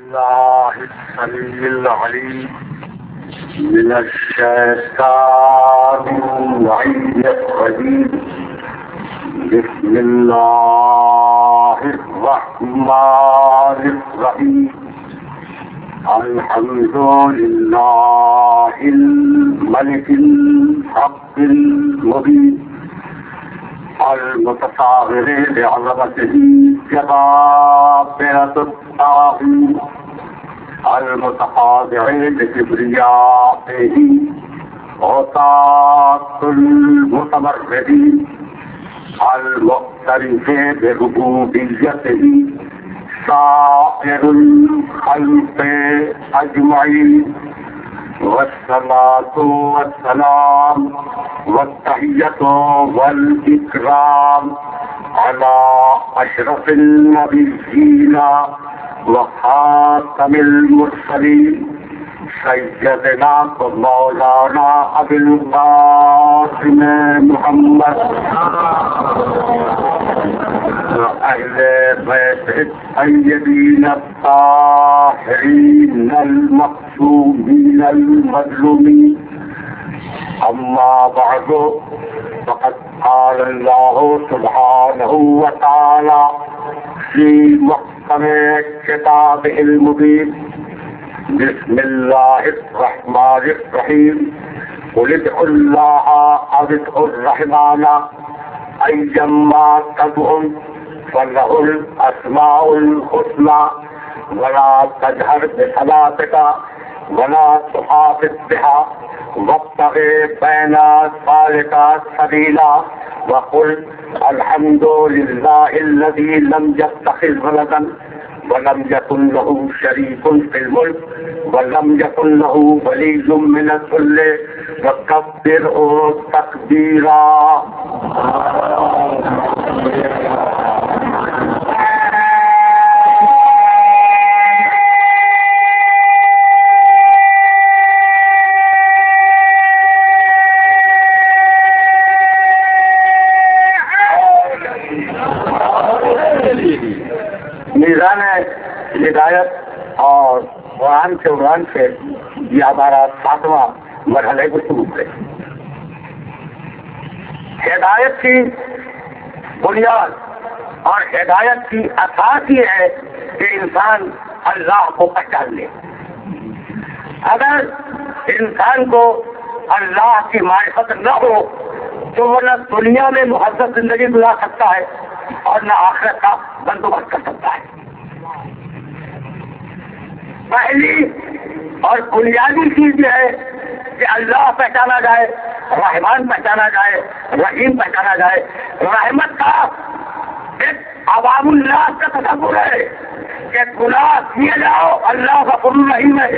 الله السميع العليم من الشيطان اللعين الرجيم. بسم الله الرحمن الرحيم. الحمد لله الملك الحق المبين المتصاغر بعظمته جبابرة الطاغين المتخاضع بكبريائه عصاة المتمردين المعترف بربوبيته سائر الخلق أجمعين. والصلاة والسلام والتحية والإكرام على أشرف النبيين وخاتم المرسلين سيدنا مولانا أبي القاسم محمد وأهل بيت الطيبين الطاهرين المقصومين المظلومين. أما بعد فقد قال الله سبحانه وتعالى في محكم كتابه المبين. بسم الله الرحمن الرحيم. قل ادعوا الله أو ادعوا الرحمن أيما تدعوا فله الأسماء الحسنى ولا تجهر بصلاتك ولا تحافظ بها وابتغ بين ذلك سبيلا وقل الحمد لله الذي لم يتخذ ولدا ولم يكن له شريك في الملك ولم يكن له ولي من الذل وكبره تكبيرا. میزان ہدایت اور قرآن کے عنوان سے یہ ہمارا 7واں مرحلہ گفتگو ہے. ہدایت کی بنیاد اور ہدایت کی اساس یہ ہے کہ انسان اللہ کو پہچان لے. اگر انسان کو اللہ کی معرفت نہ ہو تو وہ نہ دنیا میں مہذب زندگی گزار سکتا ہے اور نہ آخرت کا بندوبست کر سکتا ہے. پہلی اور بنیادی چیز یہ ہے کہ اللہ پہچانا جائے، رحمان پہچانا جائے، رحیم پہچانا جائے. رحمت کا ایک عوام اللہ کا تصور ہے کہ گناہ کیے جاؤ اللہ غفور رحیم ہے.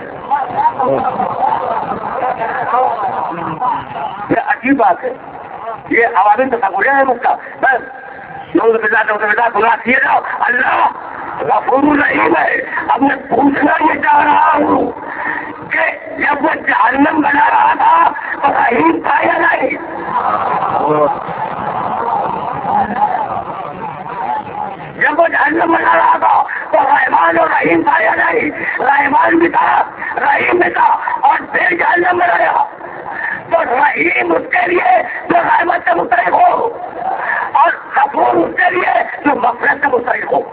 یہ عجیب بات ہے، یہ عوامی تصور ہے اس کا. بس گناہ کیے جاؤ اللہ غفور رحیم ہے. اب میں پوچھنا یہ چاہ رہا ہوں کہ جب وہ جہنم بنا رہا تھا تو رحیم تھا یا نہیں؟ جب وہ جہنم بنا رہا تھا تو رحمان اور رحیم تھا یا نہیں؟ رحمان بھی تھا، رحیم بھی تھا، اور پھر جہنم بنایا تو رحیم اس کے لیے جو رحمت سے مستحق ہو اور غفور اس کے لیے جو مغفرت سے مستحق ہو.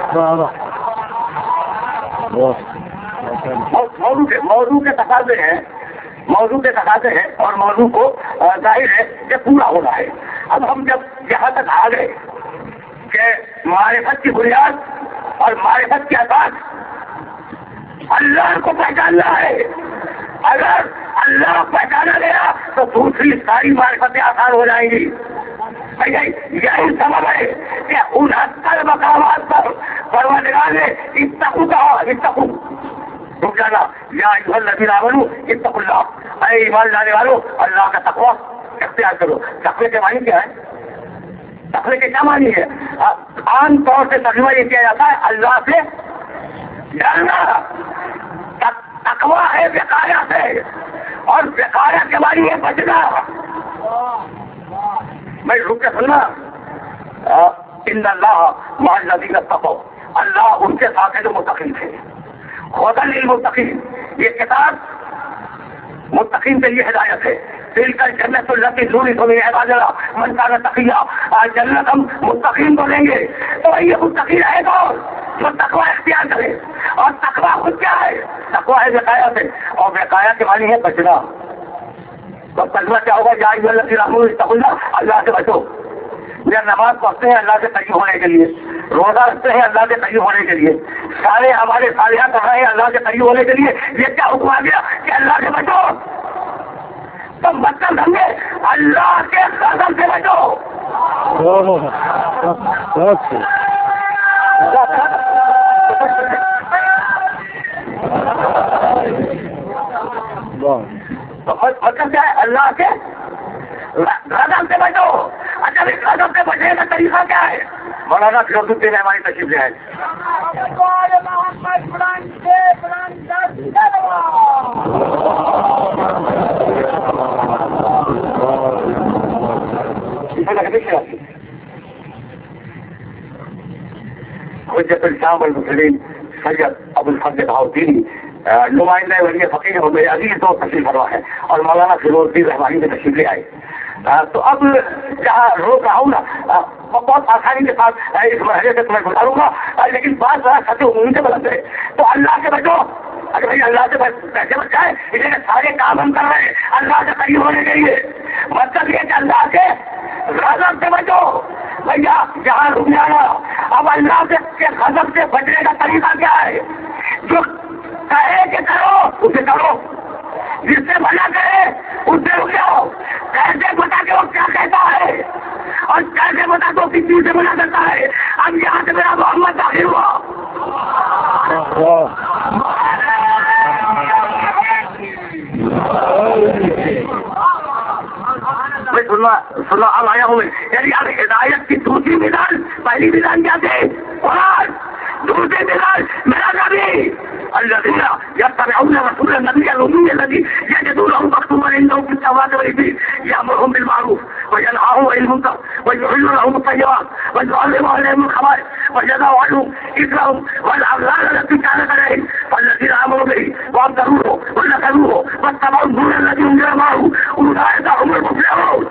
موضوع کے تقاضے ہیں اور موضوع کو ظاہر ہے کہ پورا ہونا ہے. اب ہم جب یہاں تک آ گئے کہ معرفت کی بنیاد اور معرفت کی اساس اللہ کو پہچاننا ہے. اگر اللہ پہچانا گیا تو دوسری ساری معرفتیں آسان ہو جائیں گی. یہی سبب ہے کہ 69 مقامات پر پروردگار نے اتقوا کہا. اتقوا رک جانا یا ایھا الذین آمنوا اتقوا اللہ. اے ایمان لانے والوں اللہ کا تقوی اختیار کرو. تقوی کے معنی کیا ہے؟ تقوی کے کیا معنی ہے؟ عام طور سے ترجمہ یہ کیا جاتا ہے اللہ سے ڈرنا. تقوی ہے وقایا سے، اور وقایا کے معنی ہے بچنا. میں رک کے سننا. ان اللہ مع الذین اتقوا، اللہ ان کے ساتھ ہے جو متقی تھے. ہدی للمتقین، یہ کتاب متقین کے لیے ہدایت ہے. تلک الجنۃ التی نورث من عبادنا من کان تقیا، جنت ہم متقین کو دیں گے. تو یہ متقین ہے کون؟ جو تقوی اختیار کرے. اور تقوی خود کیا ہے؟ تقوی ہے وقایت ہے، اور وقایت کے معنی ہے بچنا. تو تقوی کیا ہوگا؟ یا ایھا الذین آمنوا اتقوا اللہ، اللہ سے بچو. یا نماز پڑھتے ہیں اللہ سے قریب ہونے کے لیے، روزہ رکھتے ہیں اللہ سے قریب ہونے کے لیے، سارے ہمارے صالحات کر رہے ہیں اللہ سے قریب ہونے کے لیے. یہ کیا حکم آ گیا کہ اللہ سے بچو؟ تو مطلب سمجھے اللہ کے غضب سے بچو. مطلب کیا ہے؟ اللہ کے غضب سے بچو. اچھا اس غضب سے بچنے کا طریقہ کیا ہے؟ مولانا فیروز الدین ہماری تشریف لے آئے. حجت الشام المسلمین سید ابو الفضل بہاؤالدینی نمائندہ ولی فقیر اور میرے عزیز دوست تشریف فرما ہے، اور مولانا فیروز الدین رحمانی سے تشریف لے آئے. تو اب جہاں روک رہا ہوں نا بہت آسانی کے ساتھ اس مرحلے سے تمہیں گزاروں گا، لیکن بات ذرا سطح عمومی سے بدل ہے. تو اللہ سے بچو. اگر بھائی اللہ سے پیسے بچائے، اس لیے سارے کام ہم کر رہے ہیں اللہ سے قریب ہونے کے لیے. مطلب یہ کہ اللہ کے غضب سے بچو. بھیا جہاں رک جانا. اب اللہ کے غضب سے بچنے کا طریقہ کیا ہے؟ جو کہے کہ کرو اسے کرو، جس سے منع کرے اس سے رک جاؤ. کیسے بتا کہ وہ کیا کہتا ہے اور کیسے بتا تو کس چیز سے منع کرتا ہے. اب یہاں سے میرا محمد داخل ہوا. سننا اب آیا ہوں. یعنی اب ہدایت کی دوسری مثال، پہلی مثال کیا تھی؟ قرآن. دوسری مثال میرا نبی. الذين يتبعون رسول النبي الأمي الذي يجدونه مكتوبا عندهم في التوراة والإنجيل يأمرهم بالمعروف وينهاهم عن المنكر ويحل لهم الطيبات ويحرم عليهم الخبائث ويضع عنهم إثرهم والأغلال التي كانت عليهم فالذين آمنوا به وأبصروه ونكروه واتبعوا النور الذي أنزل معه أولئك هم المفلحون.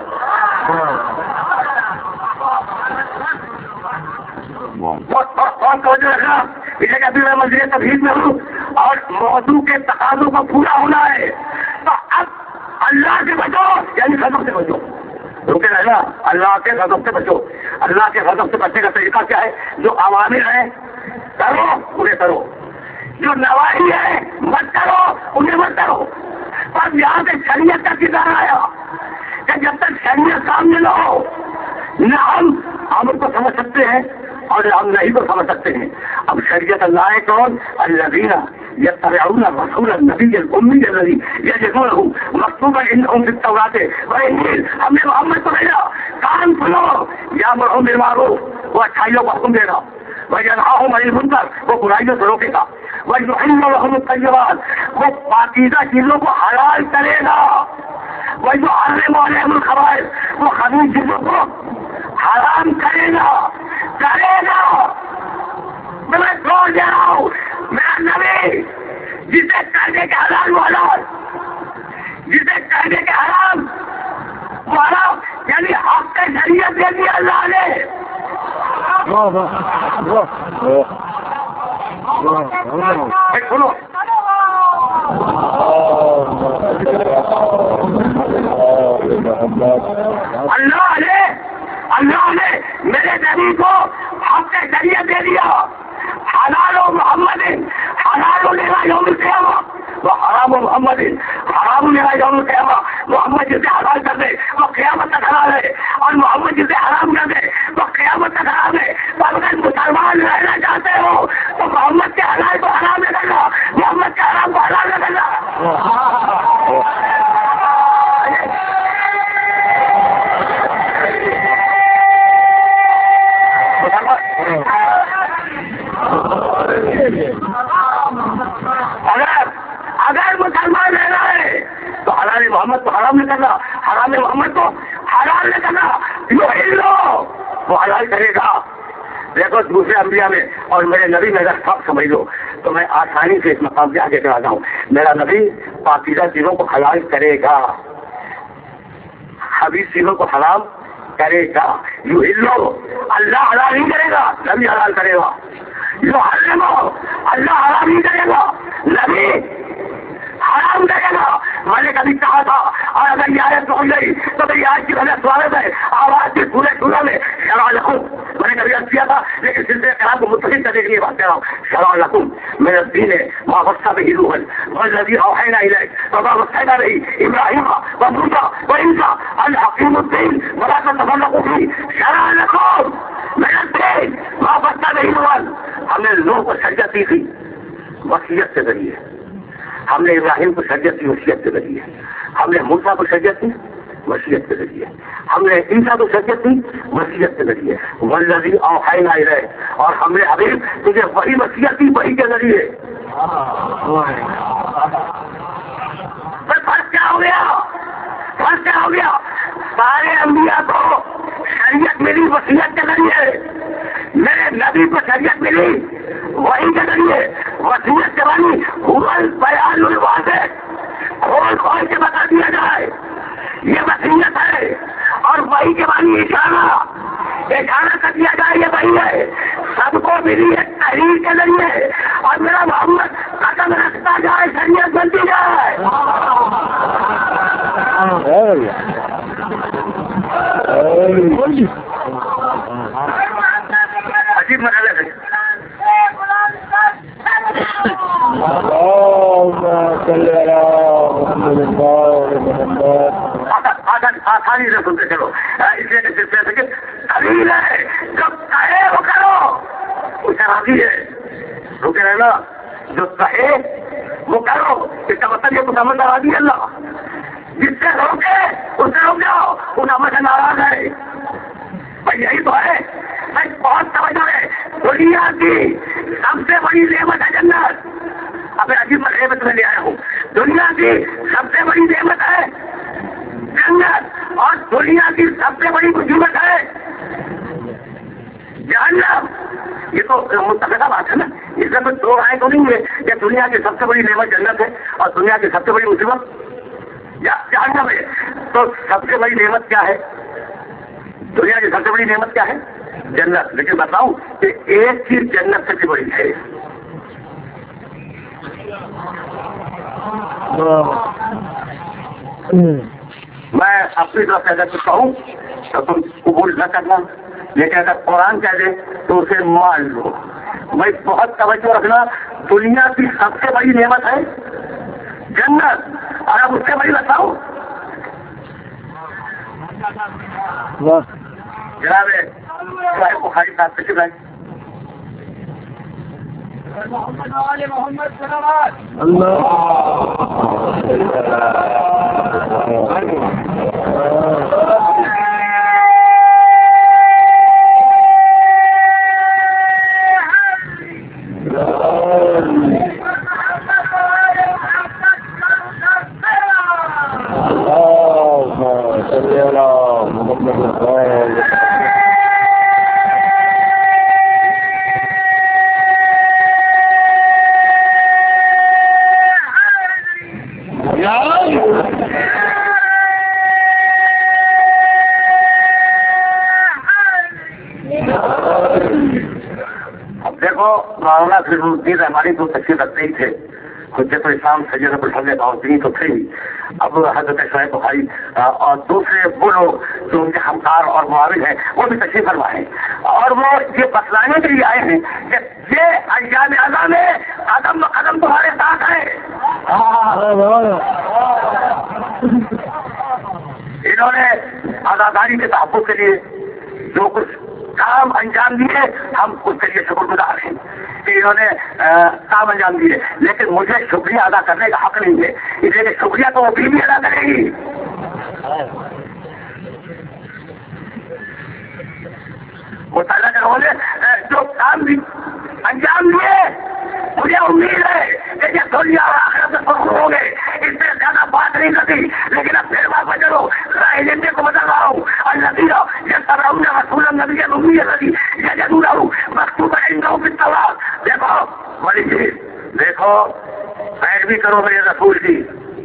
اور توجہ رکھنا، اسے کبھی میں مزید تفہیم میں ہوں اور موضوع کے تقاضوں کو پورا ہونا ہے. تو اب اللہ سے بچو، یعنی غضب سے بچو. رکے رہنا، اللہ کے غضب سے بچو. اللہ کے غضب سے بچنے کا طریقہ کیا ہے؟ جو عوامر ہیں کرو انہیں کرو، جو نواہی ہے مت کرو انہیں مت کرو. پر یہاں سے شریعت کا کردار آیا کہ جب تک شریعت سامنے نہ ہو نہ ہم امر کو سمجھ سکتے ہیں اور ہم نہیں کو سمجھ سکتے ہیں. اب شریعت اللہ ہے کون؟ الذین یتبعون رسول النبی الامی الذی یجدونه مکتوبا عندهم فی التوراة والانجیل. ہم نے محمد کو بھیجا، کان سنو، یامرهم بالمعروف، وہ اچھائیوں کو حکم دے گا، وینہاهم عن المنکر، وہ برائیوں سے روکے گا، ویحل لهم الطیبات، وہ پاکیزہ چیزوں کو حلال کرے گا، ویحرم علیہم الخبائث، وہ خبیث چیزوں کو حرام کرے گا. میں چھوڑ دے رہا ہوں میرا نبی جسے کہنے کے حلال وہ حلال، جسے کہنے کے حرام وہ حرام، یعنی حق کے شریعت دے دی اللہ نے. سنو اللہ نے میرے نبی کو حق کے شریعت دے دیا. حلال و محمد، حلال لنا یوم القیامہ، وہ حرام و محمد، حرام لنا یوم القیامہ. محمد جسے حلال کر دے وہ قیامت تک حلال ہے، اور محمد جسے حرام کر دے وہ قیامت تک حرام ہے. تو اگر مسلمان رہنا چاہتے ہو تو محمد کے حلال کو حرام نہ کرنا، محمد کے حرام کو حلال نہ کرنا. اگر مسلمان رہنا ہے تو حلال محمد کو حرام نہ کرنا، حرام محمد کو حلال نہ کرنا. وہ حلال کرے گا. دیکھو دوسرے انبیاء میں اور میرے نبی میں اگر فرق سمجھ لو تو میں آسانی سے اس مقام سے آگے چلا جاؤں. میرا نبی پاکیزہ چیزوں کو حلال کرے گا، خبیث چیزوں کو حرام کرے گا. یو ہلو اللہ حلال نہیں کرے گا، نبی حلال کرے گا. یو حرمو اللہ حرام نہیں کرے گا، نبی حرام کرے گا. میں نے کبھی کہا تھا اور اگر یہ آیت سن گئی تو میری آج کی وجہ سوالت ہے آواز کی پورے سورہ میں شرع لکم. میں نے کبھی عرض کیا تھا لیکن سلسلے کلام کو متصل کرنے کے لیے بات کر رہا ہوں. شرع لکم من الدین ما وصى به نوحا والذي اوحينا اليك وما وصينا به ابراهيم وموسى وعيسى ان اقيموا الدين ولا تتفرقوا فيه. شرع لكم من الدين ما وصى به نوحا. ہم نے نوح کو شریعت دی تھی وصیت کے ذریعے، ہم نے ابراہیم کو شریعت کی وصیت کے ذریعے، ہم نے موسیٰ کو شریعت کی وصیت کے ذریعے، ہم نے عیسیٰ کو شریعت کی وصیت کے ذریعے. والذی اوحینا الیک، اور ہم نے حبیب تجھے وہی وصیت کی وہی کے ذریعے. فرق کیا ہو گیا؟ فرق کیا ہو گیا؟ سارے انبیاء کو شریعت ملی وصیت کے ذریعے، میرے نبی کو شریعت ملی وہی کے ذریعے. وصیت کے بانی حول بیان الواضح، کھول کھول کے بتا دیا جائے یہ وصیت ہے، اور وہی کے بانی اشارہ کر دیا جائے یہ وہی ہے. سب کو ملی ہے تحریر کے ذریعے، اور میرا محمد قدم رکھتا جائے شریعت بنتی جائے. عجیب مرحلہ ہے. آسانی سے سنتے چلو، اس لیے کہ قبیل ہے جب کہے وہ کرو، اس کا راضی ہے. رکے رہنا جو کہے وہ کرو، اس کا مطلب یہ مسلمان کا راضی ہے اللہ. جس سے روکے اس سے روک جاؤ، ان عمل سے ناراض ہے. بھائی یہی تو ہے. میں بہت توجہ ہے. دنیا کی سب سے بڑی نعمت ہے جنت. اب عجیب نعمت میں لے آیا ہوں. دنیا کی سب سے بڑی نعمت ہے جنت، اور دنیا کی سب سے بڑی مصیبت ہے جہنم. یہ تو متفقہ بات ہے نا. اس میں کوئی دو رائے تو نہیں ہے کہ دنیا کی سب سے بڑی نعمت جنت ہے اور دنیا کی سب سے بڑی مصیبت جہنم ہے. تو سب سے بڑی نعمت کیا ہے؟ دنیا کی سب سے بڑی نعمت کیا ہے؟ جنت. لیکن بتاؤں کہ ایک چیز جنت سے بھی بڑی ہے. میں اپنی طرف سے اگر کچھ کہوں تو تم قبول نہ کرنا، لیکن اگر قرآن کہہ دے تو اسے مان لو. میں بہت توجہ رکھنا. دنیا کی سب سے بڑی نعمت ہے جنت، اور اب اس سے بڑی بتاؤں جناب بخاری صاحب سے بھائی محمد الدین ہماری تو تشکیل رکھتے ہی تھے. حجت الاسلام سید ابو الفضل بہاؤالدین تو تھے ہی. اب حضرت شعیب بخاری اور دوسرے وہ لوگ جو ان کے ہمکار اور معاون ہیں وہ بھی تشریف فرما ہے، اور وہ یہ بتلانے کے لیے آئے ہیں کہ یہ ایام اعظم میں قدم قدم تمہارے ساتھ ہے. انہوں نے آزاداری کے تحفظ کے لیے جو کچھ کام انجام دیے ہم اس کے لیے شکر گزار ہیں کہ انہوں نے کام انجام دیے، لیکن مجھے شکریہ ادا کرنے کا حق نہیں ہے، اس لیے شکریہ تو وہ بھی ادا کرے گی. وہ تعالیٰ کے انہوں نے جو کام انجام دیے مجھے امید ہے کہ یہ دنیا اور آخرت میں سرخر ہوں گے. اس سے زیادہ بات نہیں کرتی، لیکن اب پھر بات بچو راہ کو بدل رہا ہوں. اور نتیجہ یہ سب رہوں گا رسول نبی نبی یہ جدور رہوں مکتوب ہے. دیکھو بڑی چیز دیکھو پیروی کرو میرے رسول کی.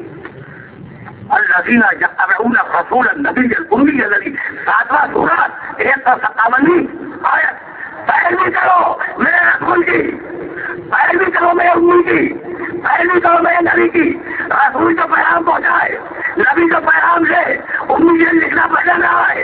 الذین یتبعون الرسول النبی الأمی الذی 7واں سورہ 157 آیت. پیروی کرو میرے رسول کی, پیروی کرو میرے امی کی, پیروی کرو میرے نبی کی. رسول جو پیغام پہنچائے, نبی جو پیغام سے امی یہ لکھنا پڑھنا نہ آئے.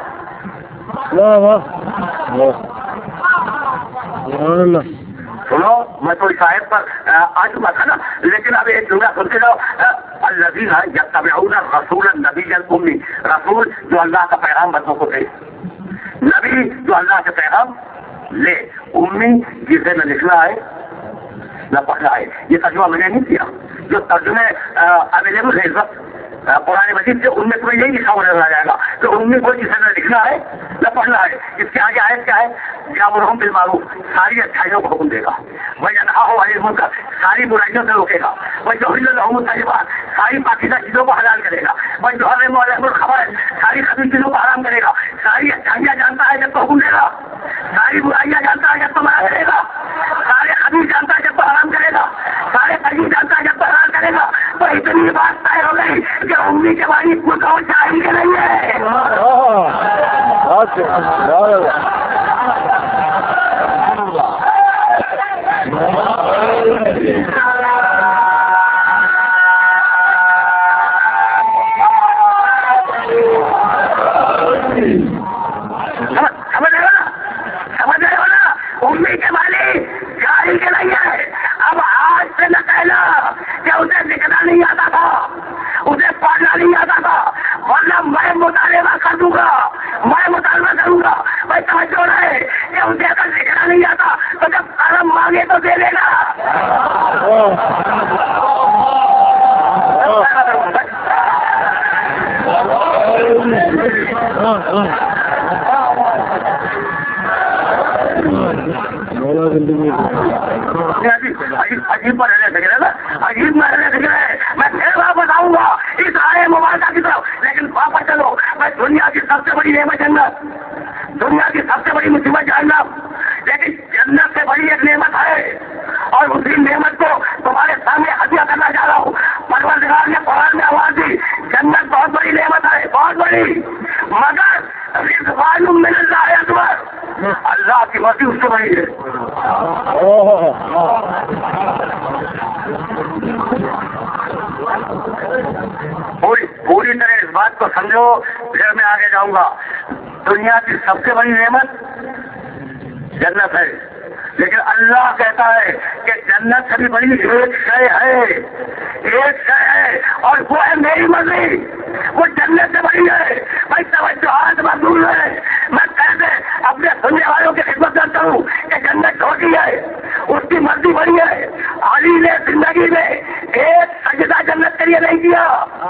سنو میں تو شاید پر آ چکا تھا نا, لیکن اب ایک جملہ سنتے جاؤ. الذین یتبعون الرسول النبی الأمی, رسول جو اللہ کا پیغام بندوں کو دے, نبی جو اللہ کے پیغام لے, امی جسے نہ لکھنا ہے نہ پڑھنا ہے. یہ ترجمہ میں نے نہیں کیا, جو ترجمے اویلیبل ہے اس وقت قرآن مجید سے, ان میں تمہیں یہی لکھا ہوا نظر آ جائے گا کہ امی کو جسے نہ لکھنا ہے نہ پڑھنا ہے. اس کے آگے آیت کیا ہے؟ یامرہم بالمعروف, ساری اچھائیوں کو حکم دے گا. وینہاہم عن المنکر, ساری برائیوں سے روکے گا. ویحل لہم الطیبات, ساری پاکیزہ چیزوں کو حلال کرے گا. ویحرم علیہم الخبائث, ساری خبیث چیزوں کو حرام کرے گا. ساری اچھائیاں جانتا ہے جب تو حکم دے گا, ساری برائیاں جانتا ہے جب تو منع کرے گا. سارے خبیث جانتا ہے جب تو حرام کرے گا, سارے طیب جانتا ہے جب تو حلال کرے گا. تو اتنی بات طے ہو گئی کہ امی کے بارے میں کون چاہیے نہیں ہے. سمجھ رہے ہو نا, امی کے بارے چاہیے کے نہیں ہے. اب آج سے نہ کہنا کہ اسے لکھنا نہیں آتا تھا, اسے پڑھنا نہیں آتا تھا, ورنہ میں مطالبہ کر دوں گا, میں مطالبہ کروں گا. میں سمجھ رہے کہ اسے اگر لکھنا نہیں آتا تو جب قلم مانگے تو دے دے گا. عجیب پر رہنے سکے نا, عجیب میں رہنے سکے. میں پھر واپس آؤں گا اس آئے مبارکہ کی طرف, لیکن واپس چلو. میں دنیا کی سب سے بڑی نعمت جنت, دنیا کی سب سے بڑی مصیبت جہنم, لیکن جنت سے بڑی ایک نعمت ہے, اور اسی نعمت کو تمہارے سامنے ہدیہ کرنا چاہ رہا ہوں. پروردگار نے قرآن میں آواز دی, جنت بہت بڑی نعمت ہے, بہت بڑی, مگر رضوان من اللہ اکبر, اللہ کی مرضی اس سے بڑی ہے. پوری طرح اس بات کو سمجھو, پھر میں آگے جاؤں گا. دنیا کی سب سے بڑی نعمت جنت ہے, لیکن اللہ کہتا ہے کہ جنت سے بھی بڑی ایک شے ہے, ایک شے ہے, اور وہ ہے میری مرضی. وہ جنت سے بڑی ہے. بھائی توجہات مقبول ہے. میں کیسے اپنے سننے والوں کی خدمت کرتا ہوں کہ جنت چھوٹی ہے, اس کی مرضی بڑی ہے. علی نے زندگی میں ایک سجدہ جنت کے لیے نہیں کیا.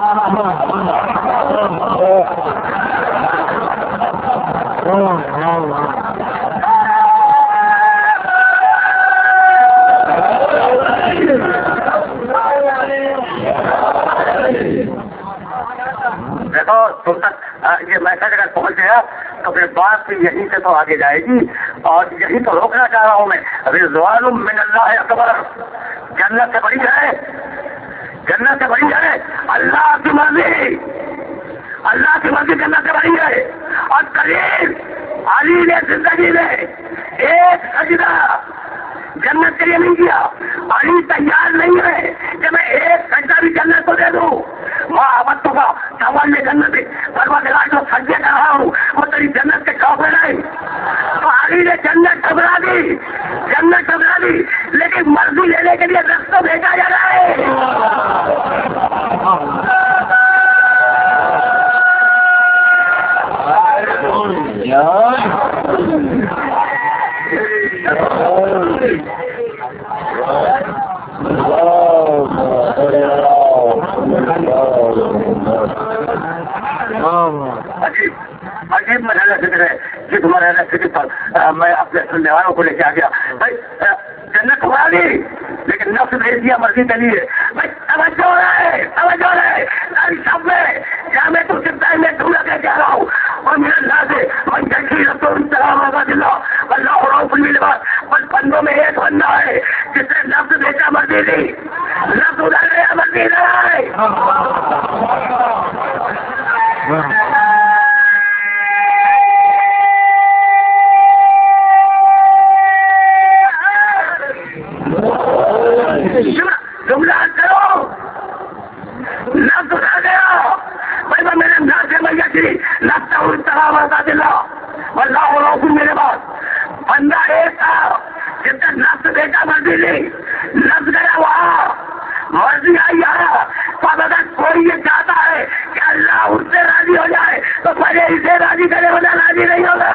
دیکھو تم تک یہ میسج اگر پہنچ گیا تو پھر بات یہیں سے تو آگے جائے گی, اور یہی تو روکنا چاہ رہا ہوں میں. رضوان من اللہ اکبر, جنت سے بڑی ہے, جنت سے بڑی ہے. اللہ کی مرضی, اللہ کی مرضی جنت سے بڑی ہے. اور قریب علی نے زندگی میں ایک سجدہ جنت کے لیے نہیں کیا. علی تیار نہیں ہے کہ میں ایک سجدہ بھی جنت کو دے دوں. محبت کا سوال میں جنت پروردگار جو سجدے کر رہا ہوں وہ تیری جنت کے شوق میں نہیں. تو علی نے جنت ٹھکرا دی, جنت ٹھکرا دی, لیکن مرضی لینے کے لیے رستہ بھیجا جا رہا ہے. عجیب مرحلہ فکر ہے جس مرحلہ فکر پر میں اپنے سننے والوں کو لے کے آ گیا. بھائی جنت ہوا دی, لیکن نفس بھیج دیا مرضی کے لیے. بھائی توجہ رہے, توجہ رہے. سب میں کیا میں تو سکتا ہے, میں ڈھونڈا کے جا رہا ہوں, اور میرے اللہ سے من جنگی رسول السلام آباد اللہ اللہ اور بس بندوں میں ایک بندہ ہے جس نے نفس بھیجا مرضی مدینے لفظ اڑا گیا مدینے. جملہ کرو لفظ اڑا گیا بھائی میں میرے انداز سے بھیا جی لگتا ہوں طرح وزا دلا اللہ روح میرے پاس بندہ ایک تھا جب تک لفظ بیٹا مرضی لی لفظ گیا وہاں مرضی آئی آیا تو اگر کوئی یہ چاہتا ہے کہ اللہ اس سے راضی ہو جائے تو پہلے اسے راضی کرے والا راضی نہیں ہوگا.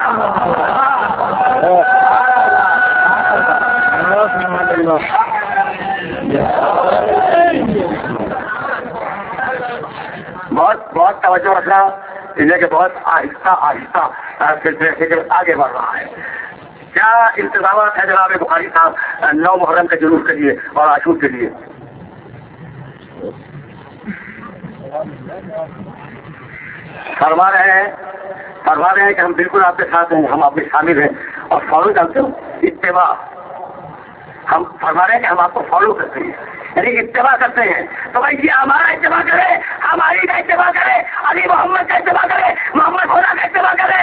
بہت بہت توجہ رکھنا انہیں کہ بہت آہستہ آہستہ فکر آگے بڑھ رہا ہے. کیا انتظامات ہے جناب بخاری صاحب 9 محرم کے جلوس کے لیے اور عاشور کے لیے؟ فرما رہے ہیں کہ ہم بالکل آپ کے ساتھ ہیں, ہم آپ میں شامل ہیں اور فالو کرتے ہو اتباع. ہم فرما رہے ہیں کہ ہم آپ کو فالو کرتے ہیں یعنی اتباع کرتے ہیں. تو بھائی جی ہمارا اتباع کرے, ہماری کا اتباع کرے, علی محمد کا اتباع کرے, محمد خدا کا اتباع کرے.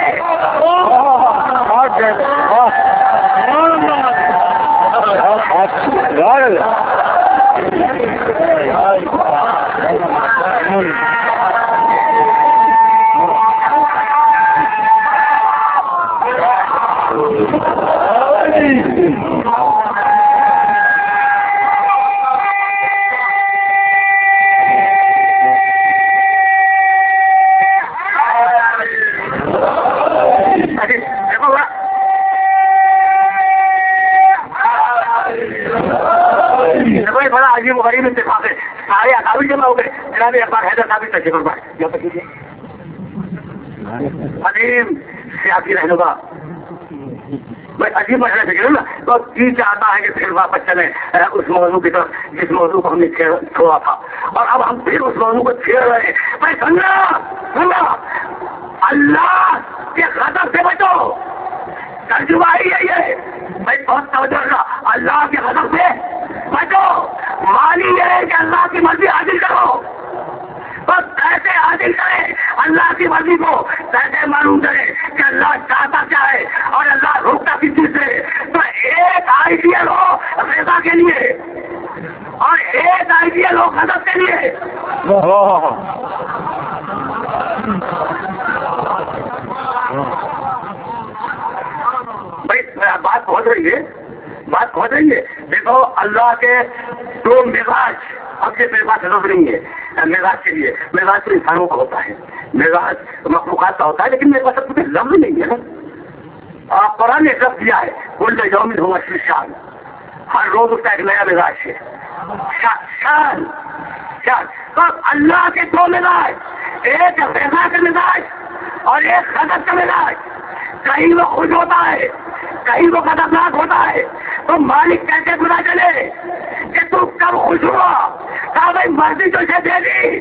بڑا عجیب و غریب اتفاق ہے, سارے اکابر جمع ہو گئے. جناب اخبار حیدر صاحب تشریف فرمائے. عظیم سیاسی رہنما میں عجیب مسئلہ فکر نا تو جی چاہتا ہے کہ پھر واپس چلیں اس موضوع کی طرف جس موضوع کو ہم نے چھوڑا تھا, اور اب ہم پھر اس موضوع کو چھیڑ رہے ہیں. میں سننا اللہ کے غضب سے بچو, ترجمہ ہی ہے یہ. میں بہت توجہ رکھا, اللہ کے غضب سے بچو. مانی یہ ہے کہ اللہ کی مرضی حاصل کرو, بس کیسے حاصل کرے اللہ کی مرضی کو, کیسے معلوم کرے کہ اللہ چاہتا کیا ہے اور اللہ روکتا کس چیز سے. تو ایک آئیڈیل ہو رضا کے لیے اور ایک آئیڈیل ہو غضب کے لیے. بھائی بات پہنچ رہی ہے. دیکھو اللہ کے 2 مزاج اب یہ میرے پاس لفظ نہیں ہے. مزاج کے لیے مزاج تو انسانوں کا ہوتا ہے, مزاج مخلوقات کا ہوتا ہے, لیکن میرے پاس اب لفظ نہیں ہے نا. آپ قرآن نے لفظ دیا ہے کل یوم ہوا شان, ہر روز اس کا ایک نیا مزاج ہے. شان تو اللہ کے 2 مزاج, ایک رضا کا مزاج اور ایک غضب کا مزاج. کہیں وہ خوش ہوتا ہے, کہیں وہ خطرناک ہوتا ہے. تو مالک کیسے پتا چلے کہ تو کب خوش ہوا؟ کہا بھائی مرضی تو اسے دے دی.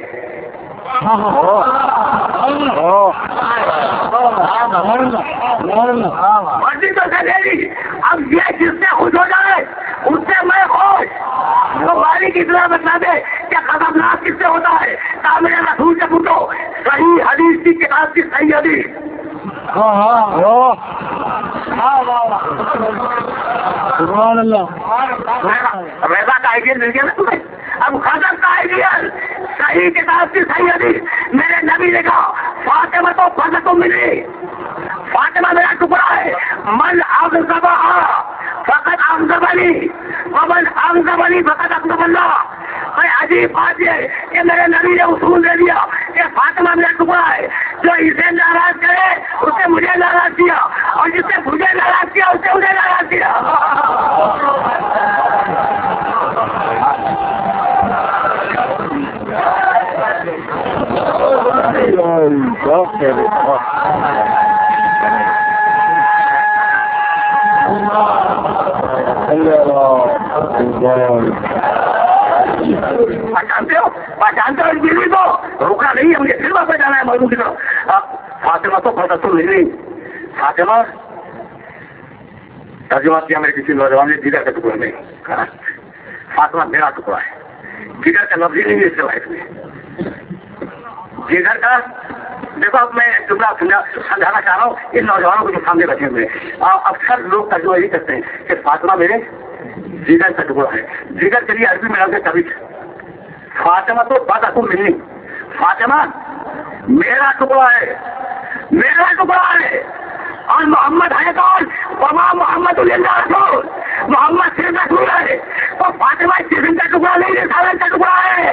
مرضی تو اسے دے دی. اب یہ جس سے خوش ہو جائے اس سے میں خوش. تو مالک اتنا بتا دے کہ خطرناک کس سے ہوتا ہے. کہا میرے رسول سے پوچھو, صحیح حدیث کی کتاب کی صحیح حدیث. رضا کا آئیڈیل مل گیا نا تمہیں. اب غضب کا آئیڈیل صحیح کتاب کی صحیح حدیث. میرے نبی نے کہا فاطمہ تو فضل ملی, فاطمہ میرا ٹکڑا ہے. من اغضبہ فقط اغضبنی ومن اغضبنی فقط اغضب اللہ. عجیب بات یہ کہ میرے نبی نے اصول دے دیا کہ فاطمہ میرا ٹکڑا ہے. جو اسے ناراض کرے اسے مجھے ناراض کیا, اور جس سے مجھے ناراض کیا اسے مجھے ناراض کیا. پہچانتے ہو اس بیوی کو, روکنا نہیں ہے, مجھے پھر واپس جانا ہے موضوع کی طرف. فاطمہ تو فضل نہیں, فاطمہ ترجمہ کیا میرے کسی نوجوان نے دیدہ کا ٹکڑا نہیں. فاطمہ میرا ٹکڑا ہے. جگر کا لفظ ہی نہیں ہے اس روایت میں. جگر کا دیکھو اب میں جملہ سمجھانا چاہ رہا ہوں ان نوجوانوں کو جو سامنے بیٹھے ہوئے ہیں. اکثر لوگ ترجمہ یہی کرتے ہیں کہ فاطمہ میرے جگر کا ٹکڑا ہے. جگر کے لیے عربی میں لفظ کبھی فاطمہ تو بات کو ملنی. فاطمہ میرا ٹکڑا ہے, میرا ٹکڑا ہے. اور محمد ہے کون؟ وما محمد اللہ رسول, محمد صرف رسول ہے. تو فاطمہ جسم کا ٹکڑا نہیں ہے, سالن کا ٹکڑا ہے.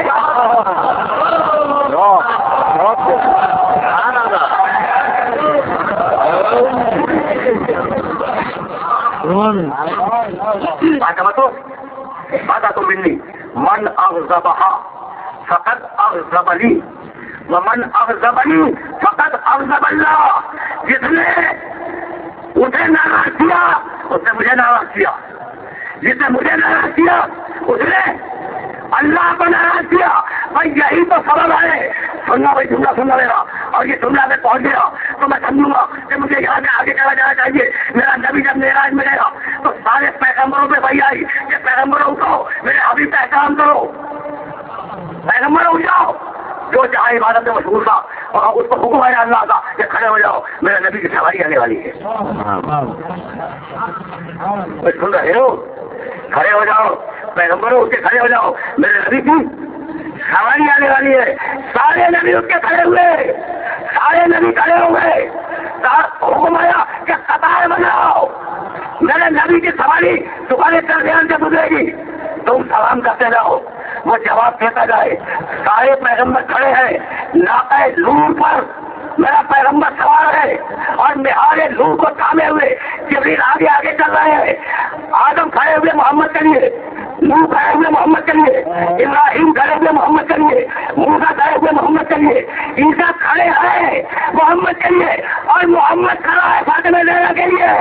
فاطمہ تو بات کو ملنی. من اغضبها فقد اغضبنی ومن اغضبنی فقد اغضب اللہ. جس نے اسے ناراض کیا اس نے مجھے ناراض کیا, جس نے مجھے ناراض کیا اس نے اللہ کو ناراض کیا. بھائی یہی تو سبب ہے. سننا بھائی, جملہ سننا میرا, اور یہ جملہ میں پہنچ گیا تو میں سمجھوں گا کہ مجھے یہاں سے آگے چلا جانا چاہیے. میرا نبی جب معراج ملے گا تو سارے پیغمبروں پہ بھائی آئی کہ پیغمبروں اٹھو, میرے حبیب کا احترام کرو, پیغمبر اٹھ جاؤ. جو جہاں عبادت میں مشغول تھا اور اس کو حکم آیا اللہ کا کہ کھڑے ہو جاؤ, میرے نبی کی سواری آنے والی ہے. سن رہے ہو؟ کھڑے ہو جاؤ, پیغمبر اٹھ کے کھڑے ہو جاؤ, میرے نبی کی سواری آنے والی ہے. سارے نبی اٹھ کے کھڑے ہوئے, سارے نبی کھڑے ہوئے. حکم آیا کہ قطار بناؤ, میرے نبی کی سواری تمہارے درمیان سے گزرے گی, تم سلام کرتے جاؤ, وہ جواب دیتا جائے. سارے پیغمبر کھڑے ہیں, ناقہ نور پر میرا پیغمبر سوار ہے اور مہارے نور کو تھامے ہوئے جبریل آگے آگے چل رہے ہیں. آدم کھڑے ہوئے محمد کے لیے, نور کھڑے ہوئے محمد کے لیے, ابراہیم کھڑے ہوئے محمد کے لیے, موسیٰ کھڑے ہوئے محمد کے لیے, عیسیٰ کھڑے ہیں محمد کے لیے, اور محمد کھڑا ہے فاطمہ زہرا کے لیے.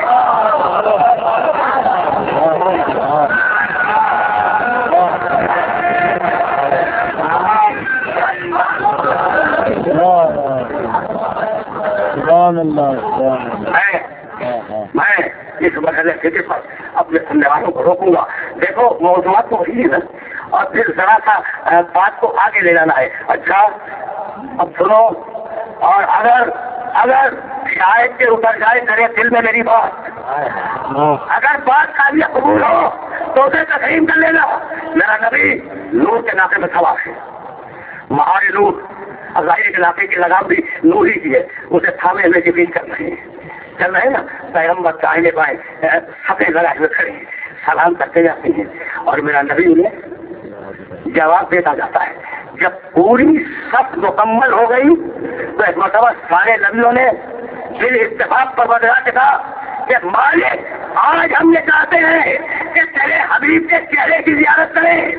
میں اس مسئلے فکر پر اپنے سننے والوں کو روکوں گا. دیکھو موضوعات تو وہی ہے اور پھر ذرا سا بات کو آگے لے جانا ہے. اچھا اب سنو, اور اگر شاید کے اتر جائے کرے دل میں میری بات, اگر بات قابل قبول ہو تو اسے تسلیم کر لینا. میرا نبی نور کے ناطے میں سوار ہے, مہارے نور, ظاہر علاقے کی لگام بھی نور ہی کی ہے. اسے تھامے ہوئے جبریل کر رہے ہیں, چل رہے ہیں نا. پیغمبر داہنے بائیں سفید لگائے ہوئے کھڑے ہیں, سلام کرتے جاتے ہیں, اور میرا نبی انہیں جواب دیتا جاتا ہے. جب پوری صف مکمل ہو گئی تو ایک مرتبہ سارے نبیوں نے پھر اتفاق پر بدلا کے کہا کہ مالک آج ہم یہ چاہتے ہیں کہ تیرے حبیب کے چہرے کی زیارت کریں.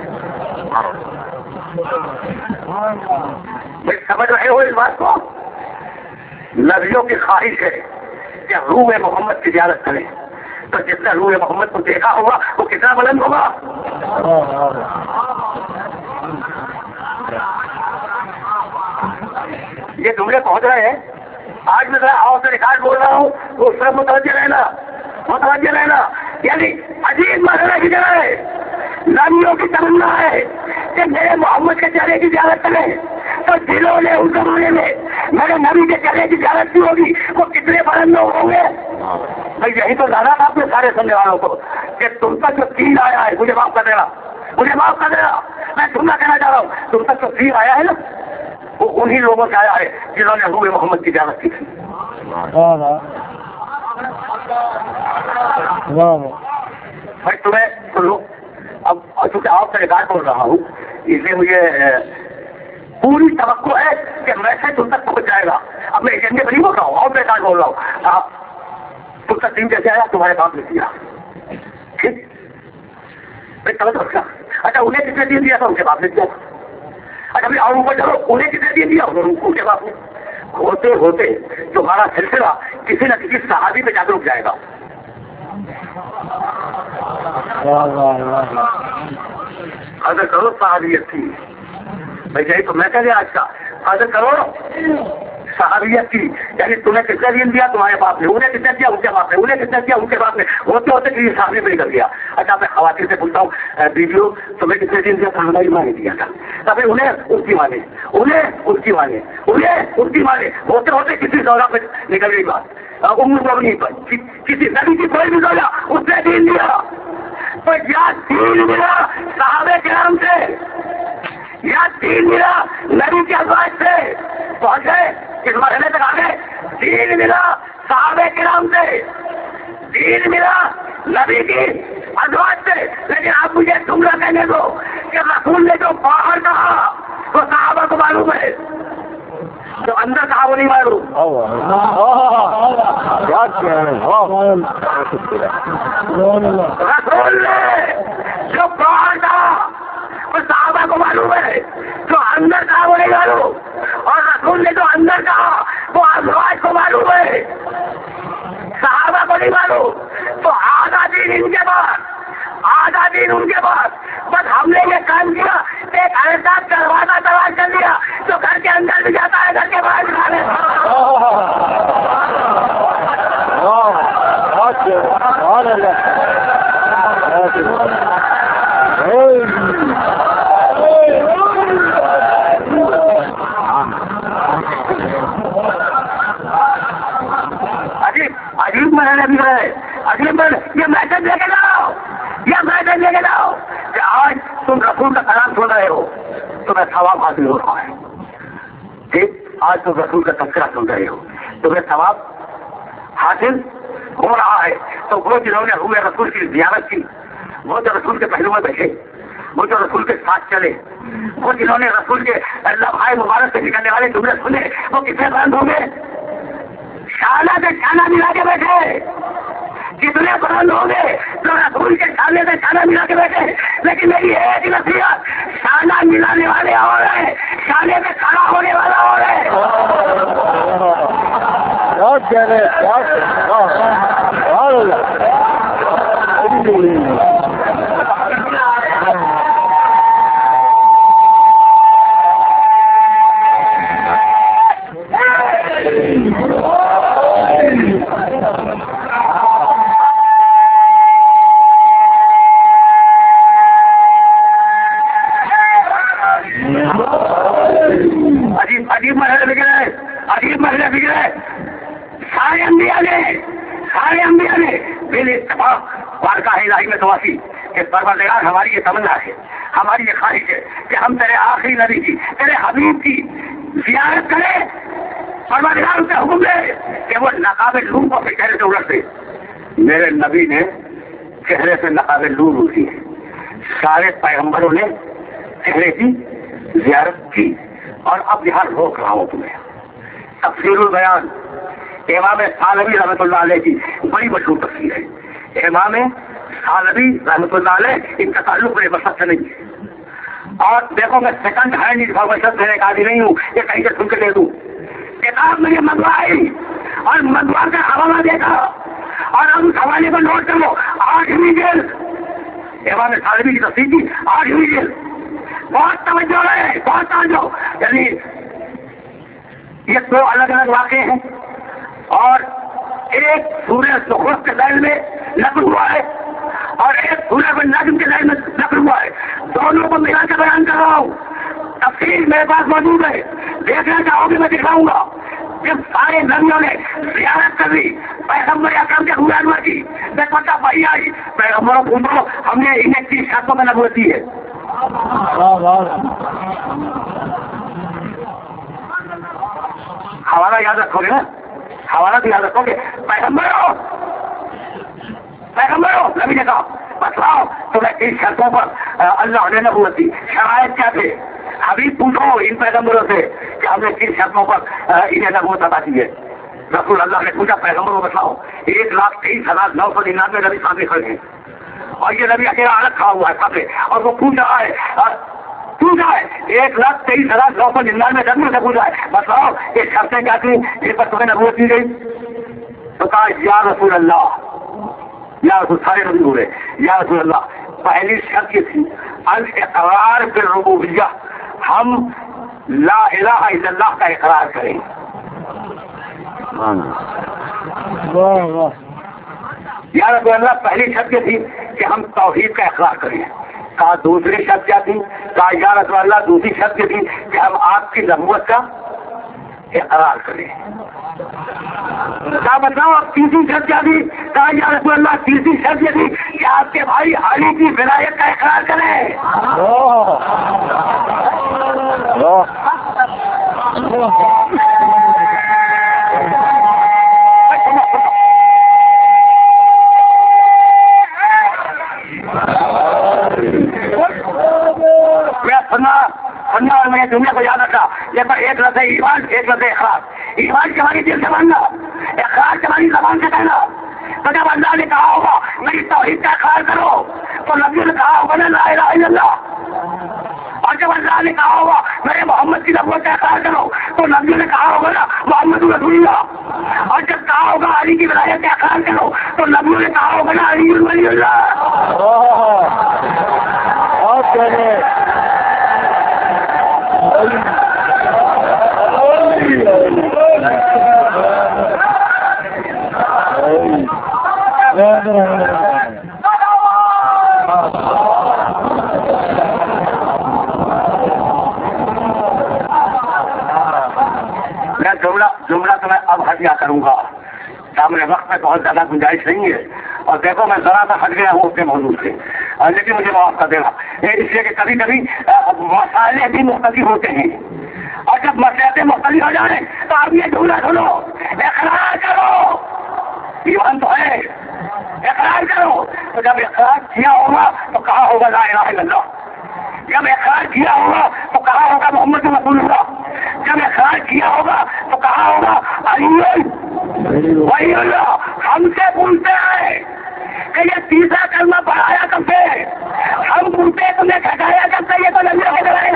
سمجھ رہے ہو اس بات کو؟ نبیوں کی خواہش ہے کہ روح محمد کی زیارت کریں, تو جس نے روح محمد کو دیکھا ہوگا وہ کتنا بلند ہوگا. یہ جملے پہنچ رہے ہیں. آج میں ذرا آؤ سے ریکارڈ بول رہا ہوں تو اس طرف متوجہ رہنا. یعنی عجیب مسئلہ کی جگہ ہے. نبیوں کی تمنا ہے کہ میرے محمد کے چہرے کی زیارت کریں, تو دلوں نے اس زمانے میں میرے نبی کے چہرے کی زیارت کی ہوگی, وہ کتنے بلند لوگ ہوں گے. میں یہی تو لانا تھا اپنے سارے سننے والوں کو کہ تم تک جو تیر آیا ہے مجھے معاف کر دینا, مجھے معاف کر دینا. میں سننا کہنا چاہ رہا ہوں, تم تک جو تیر آیا ہے نا وہ انہی لوگوں سے آیا ہے جنہوں نے روح محمد کی زیارت کی تھی. بھائی تمہیں سنو, اب چونکہ آپ سے ریکارڈ بول رہا ہوں اس لیے مجھے پوری توقع ہے کہ میسج تم تک پہنچ جائے گا. اب میں ایجنڈے پر نہیں بول رہا ہوں, اور ریکارڈ بول رہا ہوں. تم تک ٹیم کیسے آیا, تمہارے کام نے کیا, ٹھیک. اچھا انہیں کتنے دن دیا تھا, ان کے باپ نے کیا تھا. اچھا اور اوپر چلو, انہیں کتنے دن دیا, ان کے باپ نے. ہوتے ہوتے تمہارا سلسلہ کسی نہ کسی صحابی پہ جا کے رک جائے گا. اگر کرو صحابیت تھی بھائی, یہی تو میں کہہ دیا آج کا. اگر کرو صحابیت کی، یعنی تمہیں کس نے دین دیا؟ تمہارے باپ نے، انہیں کس نے دیا؟ ان کے باپ نے، انہیں کس نے دیا؟ ان کے باپ نے، ہوتے ہوتے کہ یہ صحابی پہ نکل گیا۔ اچھا میں خواتین سے پوچھتا ہوں بیویوں تمہیں کس نے دین دیا؟ ہماری ماں نے دیا تھا۔ تب انہیں اس کی مانے، انہیں اس کی مانے، انہیں اس کی مانے، ہوتے ہوتے کسی دورہ پہ نکل گئی بات، عمر مبنی پر کسی نبی کی کوئی بھی دورہ اس نے دین دیا۔ تو یا دین ملا صحابہ کرام سے، یا دین ملا نبی کے ازواج سے، پہنچ گئے اس مرحلے تک آگے۔ دین ملا صحابہ کرام سے، دین ملا نبی کی ازواج سے، لیکن آپ مجھے جملہ کہنے دو کہ رسول نے جو باہر کہا تو صحابہ کو معلوم ہے، جو اندر کہا وہ نہیں معلوم۔ رسول نے جو باہر کہا وہ صحابہ کو معلوم ہے، جو اندر کہا وہ نہیں معلوم، اور رسول نے جو اندر کہا وہ ازواج کو معلوم ہے، صحابہ کو نہیں معلوم۔ تو آدھا دین ان کے بعد، آدھا دین ان کے بعد، بس ہم نے یہ کام کیا ایک ایسا دروازہ تلاش کر لیا جو گھر کے اندر بھی جاتا ہے، گھر کے باہر بھی جانے۔ عجیب مرحلے بھی رہے، عجیب مرحلے، یہ میسج لے کے جاؤ، یہ میسج لے کے جاؤ کہ آج تم رسول کا کلام سن رہے ہو، تمہیں ثواب حاصل ہو رہا ہے۔ ٹھیک، آج تم رسول کا تذکرہ سن رہے ہو، تمہیں ثواب حاصل ہو رہا ہے۔ تو وہ جنہوں نے ہوئے رسول کی زیارت کی، وہ جو رسول کے پہلو میں بیٹھے، وہ جو رسول کے ساتھ چلے، وہ جنہوں نے رسول کے لمحہ مبارک سے نکلنے والے جملے سنے، وہ کتنے بلند ہوں گے؟ شانہ سے شانہ ملا کے بیٹھے، کتنے بلند ہوں گے جو رسول کے شانے سے شانہ ملا کے بیٹھے۔ لیکن میری ایک نصیحت، شانہ ملانے والے اور ہیں، شانے سے کھڑا ہونے والا اور ہے۔ عجیب مرحلے بگڑے، عجیب مرحلے بگڑے۔ سارے انبیاء نے بال اتفاق بارگاہ الہی میں دعا کی کہ پروردگار ہماری یہ تمنا ہے، ہماری یہ خواہش ہے کہ ہم تیرے آخری نبی کی، تیرے حبیب کی زیارت کریں۔ پروردگار سے حکم دے کہ وہ نقاب نور کو اپنے چہرے سے الٹ دے۔ میرے نبی نے چہرے سے نقاب نور اٹھی ہے، سارے پیغمبروں نے چہرے کی زیارت کی، اور اب یہاں روک رہا ہوں تمہیں۔ تفسیر البیان امام ثانوی رحمۃ اللہ علیہ کی بڑی مشہور تفسیر ہے۔ امام ثانوی رحمۃ اللہ علیہ ان کا تعلق میرے مقصد سے نہیں ہے، اور دیکھو میں سیکنڈ ہینڈ انفارمیشن دینے کا عادی نہیں ہوں کہ کہیں سے سن کے دے دوں۔ کتاب میں یہ منگوائی اور منگوا کر حوالہ دیکھا، اور اب اس حوالے پر نوٹ کر لو 8ویں جلد امام ثانوی کی تفسیر کی 8ویں جلد۔ بہت توجہ ہے، بہت توجہ، یعنی یہ دو الگ الگ واقعے ہیں، اور ایک سورہ زخرف کے ذیل میں نقل ہوا ہے اور ایک سورہ نجم کے ذیل میں نقل ہوا ہے، دونوں کو ملا کے بیان کر رہا ہوں۔ تفصیل میرے پاس موجود ہے، دیکھنا چاہو گے میں دکھاؤں گا۔ جب سارے نبیوں نے زیارت کر لی، پیغمبر اکرم کے ہوئے انور کی، میں پتہ پائی آئی پیغمبروں کو ہم نے انہیں 30 شرطوں میں نبوت دی ہے۔ حوالہ یاد رکھو گے نا، حوالہ بھی یاد رکھو گے۔ پیغمبروں نبی نے کہا بتلاؤ تمہیں 30 شرطوں پر اللہ نے نبوت دی، شرائط کیا تھے؟ حبیب پوچھو ان پیغمبروں سے کہ ہم نے 30 شرطوں پر انہیں نبوت عطا دی ہے۔ رسول اللہ نے پوچھا پیغمبروں بتلاؤ، 1,23,999 نبی سامنے کھڑے ہیں، اور یہ نبی اکیلا الگ کھڑا ہوا ہے سامنے، اور وہ پوچھ رہا ہے 1,23,999 نبیوں سے پوچھا ہے بتلاؤ یہ شرطیں کیا تھیں جن پر تمہیں نبوت دی گئی؟ تو کہا یا رسول اللہ، یا رسول، سارے نبی بولے یا رسول اللہ پہلی شرط یہ تھی الاقرار بالربوبیہ، ہم لا الہ الا اللہ کا اقرار کریں، یا رسول اللہ پہلی شرط یہ تھی کہ ہم توحید کا اقرار کریں. کہا دوسری شرط کیا تھی؟ کہا یا رسول اللہ دوسری شرط یہ تھی کہ ہم آپ کی نبوت کا اقرار کریں. کیا بتاؤ اب تیسری شرط کیا تھی؟ کہا یا رسول اللہ تیسری شرط یہ تھی کہ آپ کے بھائی علی کی ولایت کا اقرار کریں. سننا اور میں دنیا کو یاد رکھا. یہ ایک لفظ ایمان، ایک لفظ اخراج. ایمان کے ہماری دل سے ماننا، اخراج کے ہماری زبان سے کہنا. تو جب اللہ نے کہا ہوگا میری توحید کا اقرار کرو تو نبیوں نے کہا ہوگا لا الہ الا اللہ. اور جب اللہ نے کہا ہوگا میرے محمد کی نبوت کا اقرار کرو تو نبیوں نے کہا ہوگا نا محمد رسول اللہ. اور جب کہا ہوگا علی کی ولایت کا اقرار کرو تو نبیوں نے کہا ہوگا نا علی ولی اللہ. میں جملہ تو میں اب ہٹیا کروں گا. سامنے وقت میں بہت زیادہ گنجائش نہیں ہے اور دیکھو میں ذرا سا ہٹ گیا ہوں اپنے موضوع سے، لیکن مجھے معاف کر دینا اس لیے کہ کبھی کبھی مسائل بھی مختلف ہوتے ہیں اور جب مسئلے مختلف ہو جائیں تو آپ یہ جملہ سنو، اقرار کرو. ایمان تو ہے، اقرار کرو. تو جب اقرار کیا ہوگا تو کہا ہوگا لا الہ الا اللہ. جب اقرار کیا ہوگا تو کہا ہوگا محمد رسول اللہ. جب اقرار کیا ہوگا تو کہا ہوگا علی ولی اللہ. ہم سے پوچھتے ہیں کہ یہ تیسرا کلمہ پڑھایا کب سے؟ ہم پوچھتے تمہیں کھٹایا کب سے؟ یہ تو نبی ہو جائے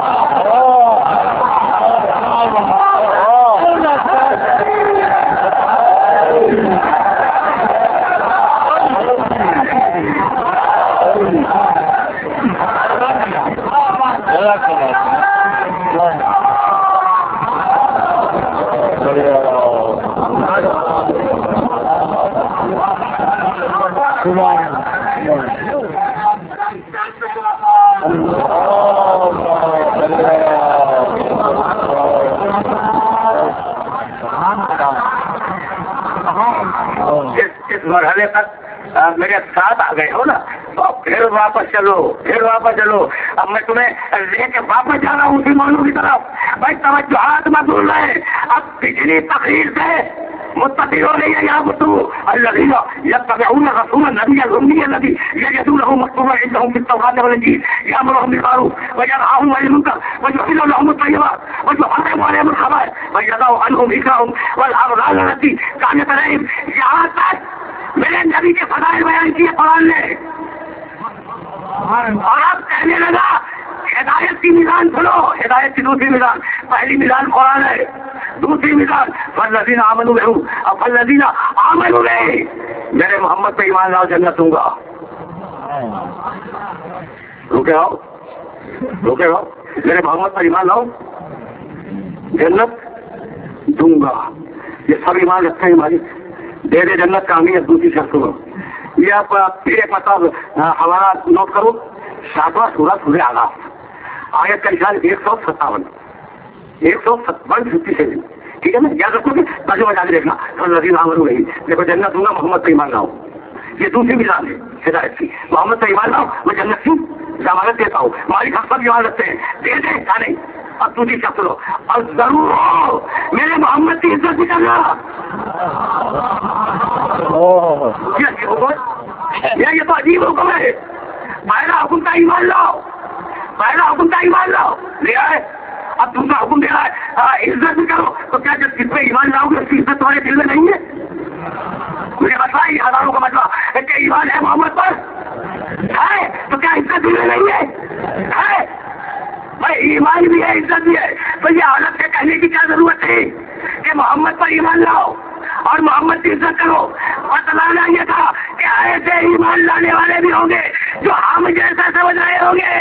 اس مرحلے تک میرے ساتھ آ گئے ہو نا تو پھر واپس چلو. اب میں تمہیں لے کے واپس جا رہا ہوں اسی موضوع کی طرف. بھائی توجہات میں بول رہے ہیں. اب پچھلی تقریر سے متفق ہو رہی ہے یہاں گفتگو. الذین یتبعون رسول النبی الأمی الذی یجدونه مکتوبا عندهم فی التوراة والانجیل یأمرهم بالمعروف وینهاهم عن المنکر ویحل لهم الطیبات ویحرم علیہم الخبائث ویضع عنهم إصرهم والأغلال التي كانت علیہم. یہاں تک میرے نبی کے فضائل بیان کیے قرآن نے اور اب کہنے لگا ہدایت کی میزان کھلو. ہدایت کی دوسری میزان، پہلی میزان قرآن ہے، دوسری میزان فالذین آمنوا بہ اور فالذین آمنوا بہ. میرے محمد پہ ایمان لاؤ جنت دوں گا. رکے رہو میرے محمد پر ایمان لاؤ جنت دوں گا. یہ سب ایمان رکھتے ہیں ہماری دے دے جنت کا اہمیت. دوسری شخص کو یہ آپ پھر ایک مطلب ہمارا نوٹ کرو. 7واں سورہ آغاز آیت کا نشان 157 157. ٹھیک ہے نا، یاد رکھو گے تاکہ بجا کے دیکھنا. نظیر عامر نہیں دیکھو جنت دوں گا محمد پہ ایمان لاؤ. یہ دوسری مثال ہے ہدایت کی. محمد پہ ایمان لاؤ میں جنت کی ضمانت دیتا ہوں. مالک حق پر ایمان رکھتے ہیں دے دیں کیا نہیں. اب دوسری شخص لو اور ضرور ہو میرے محمد کی عزت بھی کرنا. یہ تو عجیب حکم ہے. پہلا حکم کا ایمان لاؤ لے آئے. اب دوسرا حکم دے رہا ہے عزت بھی کرو. تو کیا جب کس پہ ایمان لاؤ گے اس کی عزت تمہارے دل میں نہیں ہے؟ مجھے بتائیے ہزاروں کا مطلب کہ ایمان ہے محمد پر ہے تو کیا عزت دل میں نہیں ہے؟ بھائی ایمان بھی ہے عزت بھی ہے. تو یہ حالت سے کہنے کی کیا ضرورت ہے کہ محمد پر ایمان لاؤ اور محمد کی عزت کرو. بتلانا یہ تھا کہ ایسے ایمان لانے والے بھی ہوں گے جو ہم جیسا سمجھ رہے ہوں گے.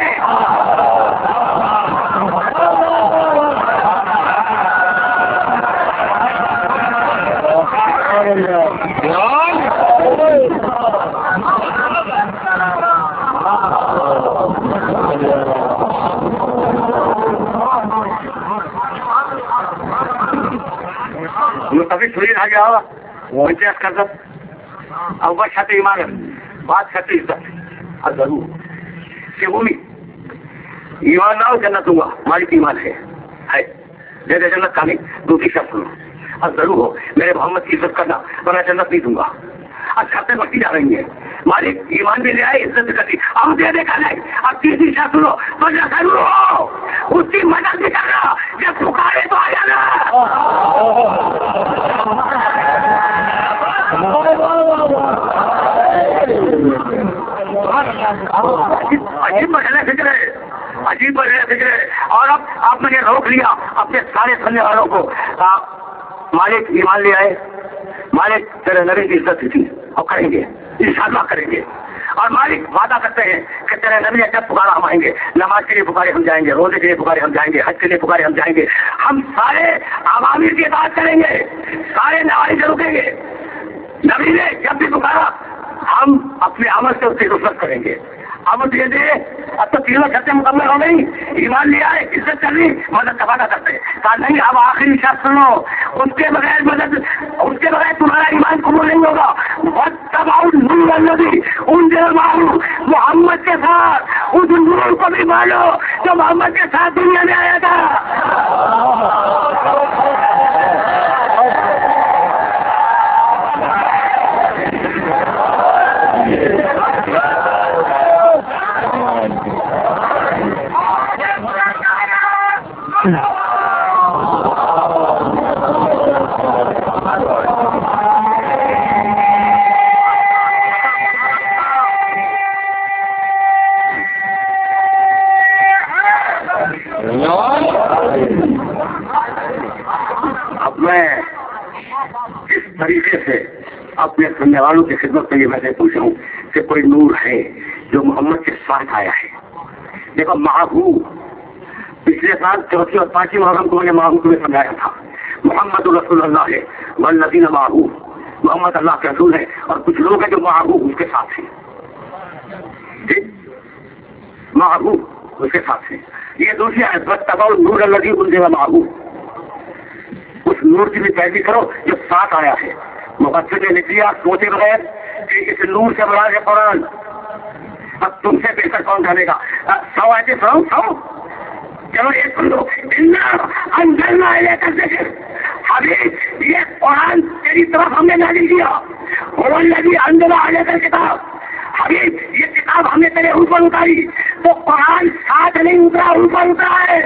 مستفید سوری رہ گیا ہوگا پنچایت کر دو اول شرط ایمان ہے بات شرط عزت اور ضرور کہ وہ بھی ایمان نہ ہو جنت دوں گا مالک ایمان ہے دے دے جنت کا نہیں دوسری شرط سنو اور ضرور ہو میرے محمد کی عزت کرنا ورنہ جنت نہیں دوں گا اور شرطیں بڑھتی جا رہی ہیں مالک ایمان بھی لے آئے عزت بھی کرتی اب دے دے کر لے اب تیسری شرط سنو تو ضرور ہو اس کی مدد بھی کرنا جب پکارے تو آ جانا عجیب بدلے فکر ہے عجیب بدلے فکر ہے اور اب آپ نے روک لیا اپنے سارے سننے والوں کو مالک ایمان لے آئے مالک تیرے نبی کی عزت تھی اور کریں گے انشاءاللہ کریں گے اور مالک وعدہ کرتے ہیں کہ تیرے نبی نے جب پکارا ہم آئیں گے نماز کے لیے پکارے ہم جائیں گے روزے کے لیے پکارے ہم جائیں گے حج کے لیے پکارے ہم جائیں گے ہم سارے عوامر کی اطاعت کریں گے سارے نواز رکیں گے نبی نے جب بھی پکارا ہم اپنے عمل سے اس کی نصرت کریں گے عمل دے دے اب تو تینوں شرطیں مکمل ہو گئی ایمان لے آئے عزت کر لی مدد کا وعدہ کرتے کہا نہیں اب آخری شرط سنو اس کے بغیر مدد اس کے بغیر تمہارا ایمان قبول نہیں ہوگا محمد کے ساتھ اس نور کو بھی مانو جو محمد کے ساتھ دنیا میں آیا تھا اب میں اس طریقے سے اپنے سننے والوں کی خدمت کے لیے میں سے پوچھا ہوں کہ کوئی نور ہے جو محمد کے ساتھ آیا ہے دیکھو ماہو پچھلے سال چوتھی اور پانچویں محرم کو میں نے ماہو تمہیں سمجھایا تھا محمد رسول اللہ ہے والذین ماہو محمد اللہ کے رسول ہے اور کچھ لوگ ہیں جو ماہو اس کے ساتھ ہیں ٹھیک ماہو اس کے ساتھ ہیں یہ دوسری تباؤ نور الذی انزل ماہو اس نور کی بھی پیروی کرو جو ساتھ آیا ہے مفسر نے لکھ دیا سوچے بغیر کہ اس نور سے مراد ہے قرآن اب تم سے بہتر کون جانے گا سو آئے سو چلو ایک سن لو انزلنا الیک الذکر حبیب یہ قرآن تیری طرف ہم نے نازل کیا هو الذی انزل الیک الکتاب حبیب یہ کتاب ہم نے تیرے اوپر اتاری تو قرآن ساتھ نہیں اترا اوپر اترا ہے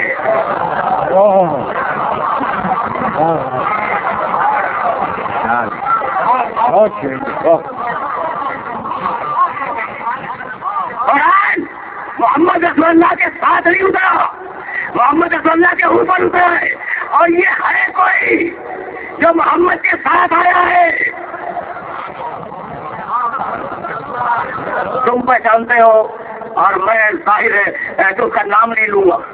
قرآن محمد رسول اللہ کے ساتھ نہیں اترا محمد رسول اللہ کے اوپر اترا ہے اور یہ ہے کوئی جو محمد کے ساتھ آیا ہے تم پہچانتے ہو اور میں ظاہر ہے تو اس کا نام نہیں لوں گا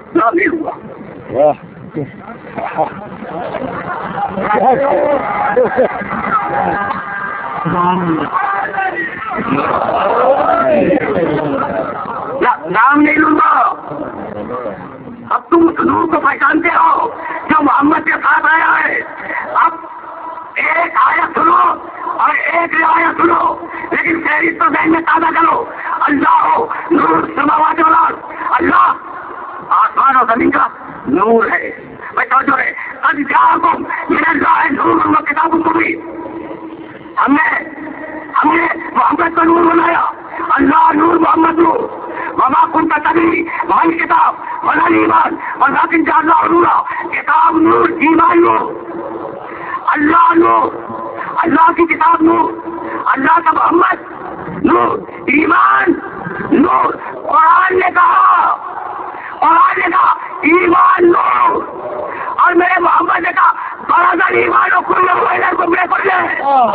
نام نہیں لوں گا اب تم اس نور کو پہچانتے ہو جو محمد کے ساتھ آیا ہے اب ایک آیت سنو اور ایک روایت سنو لیکن فہرست تو ذہن میں تازہ کرو اللہ ہو نور سماوات والارض اللہ آسمان اور زمین کا نور ہے میں توجہ ہے قد جاءکم من اللہ نور و کتاب مبین ہم نے محمد کا نور بنایا اللہ نور محمد نور وما كنت تدري ما الكتاب ولا الإيمان ولكن جعلناه نورا کتاب نور ایمان نور اللہ نور اللہ کی کتاب نور اللہ کا محمد نور ایمان نور قرآن نے کہا ایمان نور اور میرے محمد نے کہا بڑا ایمان اور کل کو میرے پڑ جائے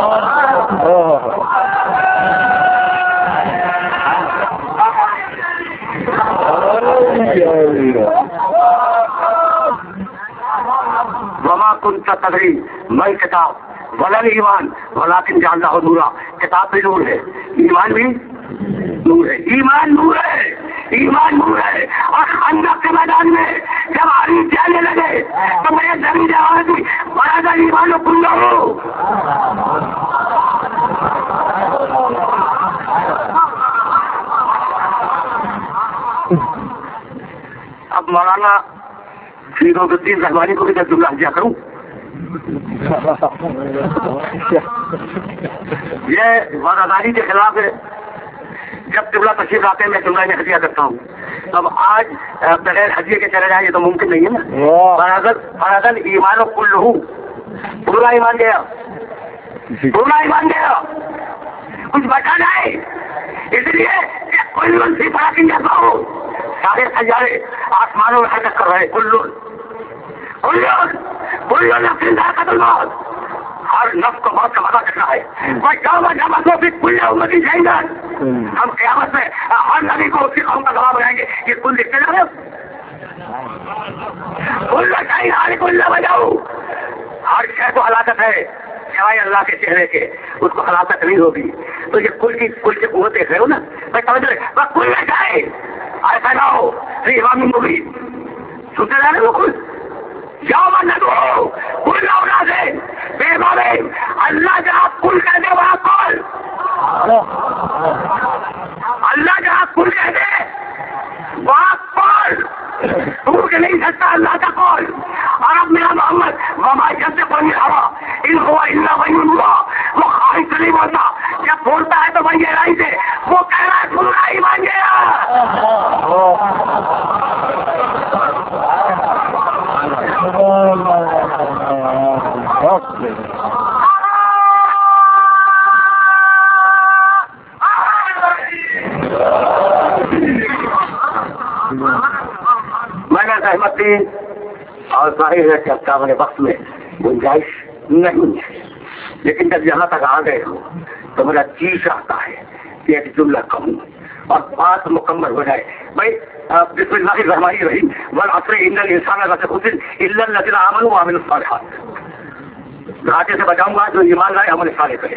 وما كنت تدري ما الكتاب ولا الإيمان ولكن جعلناه نورا کتاب بھی نور ہے ایمان بھی نور ہے ایمان نور ہے اور خندق کے میدان میں جب علی جانے لگے تو میں نبی جوابی بڑا ایمان کل ہوں. اب مولانا فیروز الدین رحمانی کو بھی میں جملہ دیا کروں. یہ وفاداری کے خلاف ہے. جب قبلہ تشریف آتے ہیں میں جملہ میں ہدیہ کرتا ہوں. اب آج بغیر ہدیے کے چلے جائیں یہ تو ممکن نہیں ہے نا. برادر ایمان کل ہوں, پورا ایمان گیا, پورا ایمان گیا, کچھ بچا جائے. اس لیے کوئی منفی پڑا کے جاتا ہوں. سارے سیارے آسمانوں میں حرکت کر رہے. کل نفس ذائقۃ الموت, ہر نفس کو موت کا مزہ کرنا ہے. کل امتی جائیں گے. ہم قیامت میں ہر نبی کو اسی قوم کا گواہ بنائیں گے. یہ کل لکھتے جا رہے کل چاہیے ہر کل بجاؤ. ہر شے کو ہلاکت ہے سوائے اللہ کے چہرے کے, اس کو ہلاکت نہیں ہوگی. تو یہ کل کی قوت دیکھ رہے ہو نا. میں سمجھ کل نہ جائے ایسا نہ ہو. امام مبین سنتے جا رہے ہو. کل جاؤ نہ دو کل اولاد ہے بے بابے. اللہ جہاں کل کہہ دے وہاں کال. اللہ جہاں کل کہہ دے وہاں کال. ٹوٹ کے نہیں سکتا اللہ کا کال. اور اب میرا محمد وما جب سے پڑھنے ہوا ان ہوا اللہ وہی ہوا. وہ خواہش سے نہیں بولتا, جب بولتا ہے تو وہی گہرائی سے وہ کہہ رہا ہے پورا ایمان گیا. میں نے سہمت دی اور ظاہر ہے کہ اب کا وقت میں گنجائش نہیں ہے. لیکن جب یہاں تک آ گئے ہو تو میرا جی چاہتا ہے کہ ایک جملہ کہوں اور بات مکمل ہو جائے. بھائی بسم اللہ الرحمن الرحیم والعصر ان الانسان لفی خسر الا الذین آمنوا وعملوا الصالحات. گھاٹے سے بچاؤں گا جو ایمان لائے عمل صالح کرے.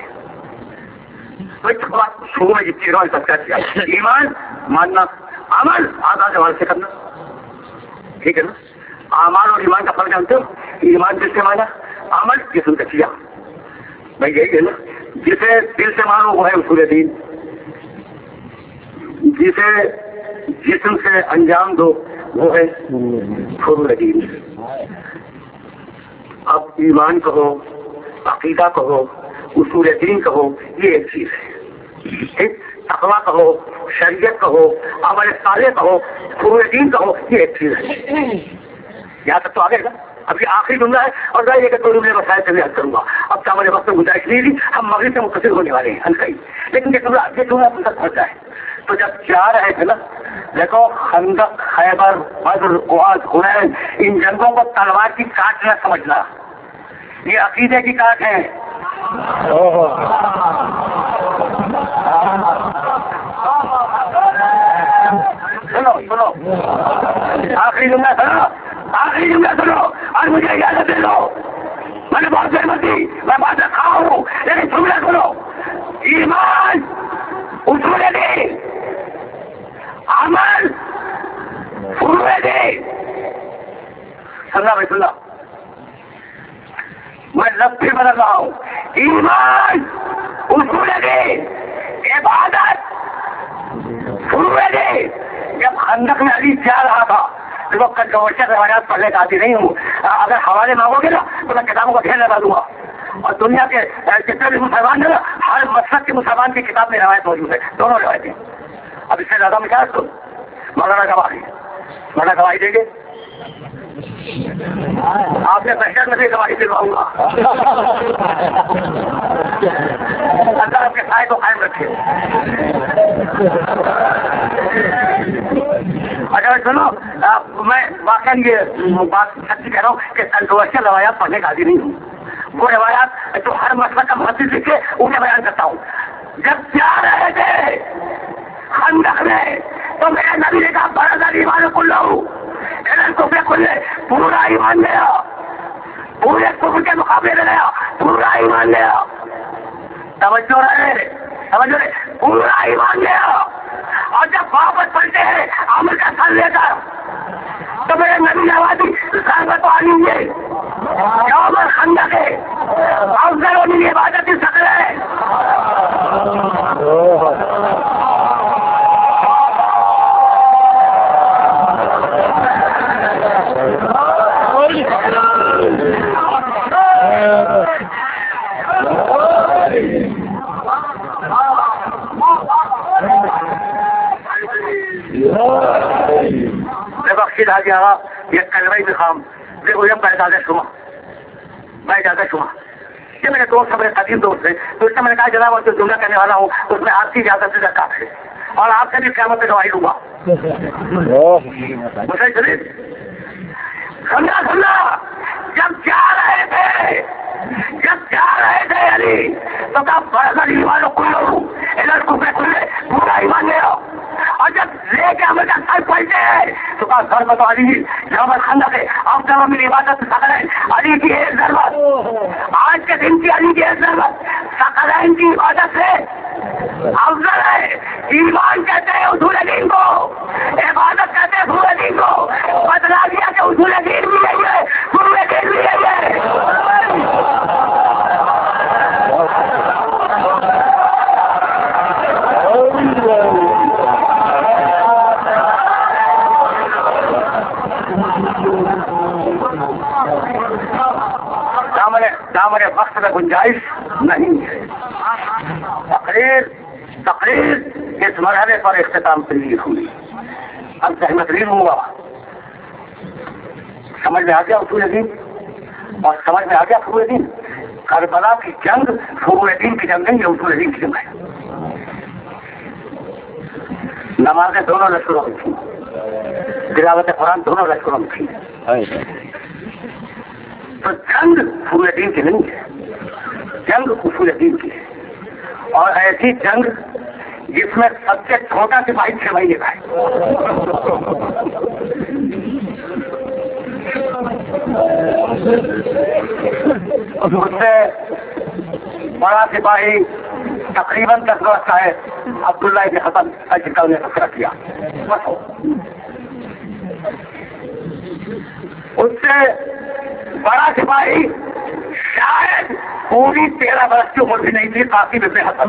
شروع میں جتنی روز تک کیا ایمان ماننا, عمل آدھا جواب سے کرنا. ٹھیک ہے نا. اعمال اور ایمان کا فرق جانتے ہو. ایمان جس سے مانا, عمل جسم سے کیا. بھائی یہی ہے نا. جسے دل سے مانو وہ ہے اصول دین, جسے جسم سے انجام دو وہ ہے فروع دین. اب ایمان کہو, عقیدہ کہو, اصول دین کہو, یہ ایک چیز ہے. تقویٰ کہو, شریعت کہو, عمل صالح کہو, فروع دین کہو, یہ ایک چیز ہے. یہاں تک تو آگے گا. اب یہ آخری جملہ ہے اور ظاہر ہے کہ دو جملے مسائل سے بھی حل کروں گا. اب کیا مجھے وقت میں گنجائش نہیں تھی. ہم مغرب سے متصل ہونے والے ہیں انتہائی. لیکن یہ جملہ اپنے تک پہنچ جائے. تو جب جا رہے تھے نا, دیکھو خندق, خیبر, بدر, احد, حنین, ان جنگوں کو تلوار کی کاٹ نہ سمجھنا. یہ عقیدے کی کاٹ ہے. سنو آخری جملہ سنو, آخری جملہ سنو اور مجھے اجازت دے دو. میں نے بہت سہمت دی, میں بات رکھا ہوں, لیکن جملہ سنو. ایمان اصول دین, عمل فروع دین. سننا بھائی سننا, میں لفظ بھی بدل رہا ہوں. ایمان اصول دین, عبادت فروع دین. جب خندق میں علی جا رہا تھا تو کنٹروورشل روایات پڑھنے کا عادی نہیں ہوں. اگر حوالے مانگو گے نا تو میں کتابوں کا ڈھیر لگا دوں گا. اور دنیا کے جتنے بھی مسلمان ہیں نا, ہر مسلک کے مسلمان کی کتاب میں روایت موجود ہے, دونوں روایتیں. اب اس سے زیادہ میں کیا سن, مولانا گواہی, مولانا گواہی دیں گے. آپ نے بہتر میں سے گواہی دلواؤں گا. اللہ آپ کے سائے کو قائم رکھے. اگر سنو, میں واقعی یہ بات سچی کہہ رہا ہوں کہ کنٹروورشل روایات پڑھنے کا عادی نہیں ہوں. وہ روایات جو ہر مسئلہ کا محدث لکھے انہیں بیان کرتا ہوں. جب جا رہے تھے خندق میں تو میرے نبی نے کہا برادر ایمان کل ہوں, پورا ایمان لیا, پورے کفر کے مقابلے میں گیا, پورا ایمان لیا. توجہ رہے, توجہ رہے, پورا ایمان لیا. اور جب واپس پلٹے ہیں عمل کا سر لے کر تو میرے نبی آبادی ضربت علی یوم الخندق افضل من عبادت الثقلین. بخشید حاجی آقا یہ کلمہ بخام دیکھو یہ اجازت شما میں اجازت شما یہ میرے دوست میرے قدیم دوست ہے تو اس سے میں نے کہا جناب جو جملہ کرنے والا ہوں اس میں آپ کی اجازت سے زکات ہے اور آپ سے بھی قیامت میں گواہی دوں گا. سننا جب جا رہے تھے علی تو کہا بڑا ایمان کھلو ادھر کھلے پورا ایمان لے آؤ اور جب لے کے ہمیں سر پہنچے ہیں تو کہا سر بتو علی یوم الخندق ہے اب جب ہمیں عبادت ثقلین علی کی ایک ضرورت آج کے دن کی علی کی ایک ضرورت ثقلین کی عبادت سے افضل ہے. ایمان کہتے ہیں اصول دین کو, عبادت کہتے ہیں اصول دین کو. بدلا دیا کہ اصول دین بھی یہی ہے, اصول دین بھی یہی ہے. دامن وقت میں گنجائش نہیں ہے. تقریر اس مرحلے پر اختتام پذیر ہوئی. اب تحریر ہوا, سمجھ میں آ گیا اصول دین اور سمجھ میں آ گیا فروع دین. کربلا کی جنگ فروع دین کی جنگ نہیں, یہ اصول دین کی جنگ ہے. نمازیں دونوں لشکروں میں تھیں, تلاوت قرآن دونوں لشکروں میں تھی. تو جنگ فروع دین کی نہیں ہے, جنگ اصول دین کی ہے. اور ایسی جنگ جس میں سب سے چھوٹا سپاہی 6 مہینے کا ہے. اس سے بڑا سپاہی تقریباً 10 برس کا ہے, عبداللہ ابن حسن اجکل نے تذکرہ کیا. اس سے بڑا سپاہی شاید پوری 13 برس کی عمر بھی نہیں تھی, قاسم ابن حسن.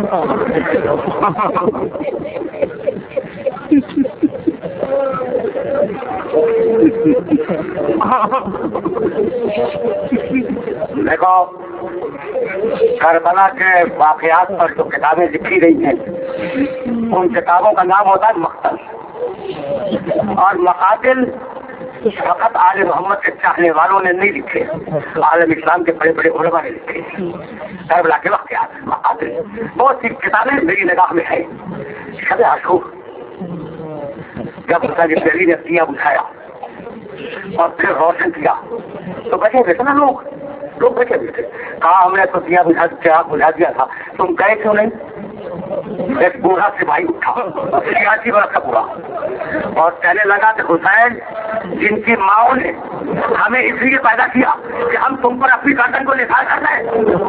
دیکھو کربلا کے واقعات پر جو کتابیں لکھی گئی ہیں ان کتابوں کا نام ہوتا ہے مقتل, اور مقاتل فقط آل محمد کے چاہنے والوں نے نہیں لکھے, عالم اسلام کے بڑے بڑے علماء نے لکھے. کربلا کے واقعات مقاتل بہت سی کتابیں میری نگاہ میں ہے. شب عاشور جب حسین علی نے دیا بجھایا اور پھر روشن کیا تو بچے تھے نا لوگ بچے بھی تھے. کہا ہم نے تو دیا بجھا دیا تھا, تم گئے کیوں نہیں؟ ایک بوڑھا سپاہی اٹھا 86 برس کا بوڑھا اور کہنے لگا کہ حسین جن کی ماؤں نے ہمیں اس لیے پیدا کیا کہ ہم تم پر اپنی گردن کو نثار کر رہے ہیں.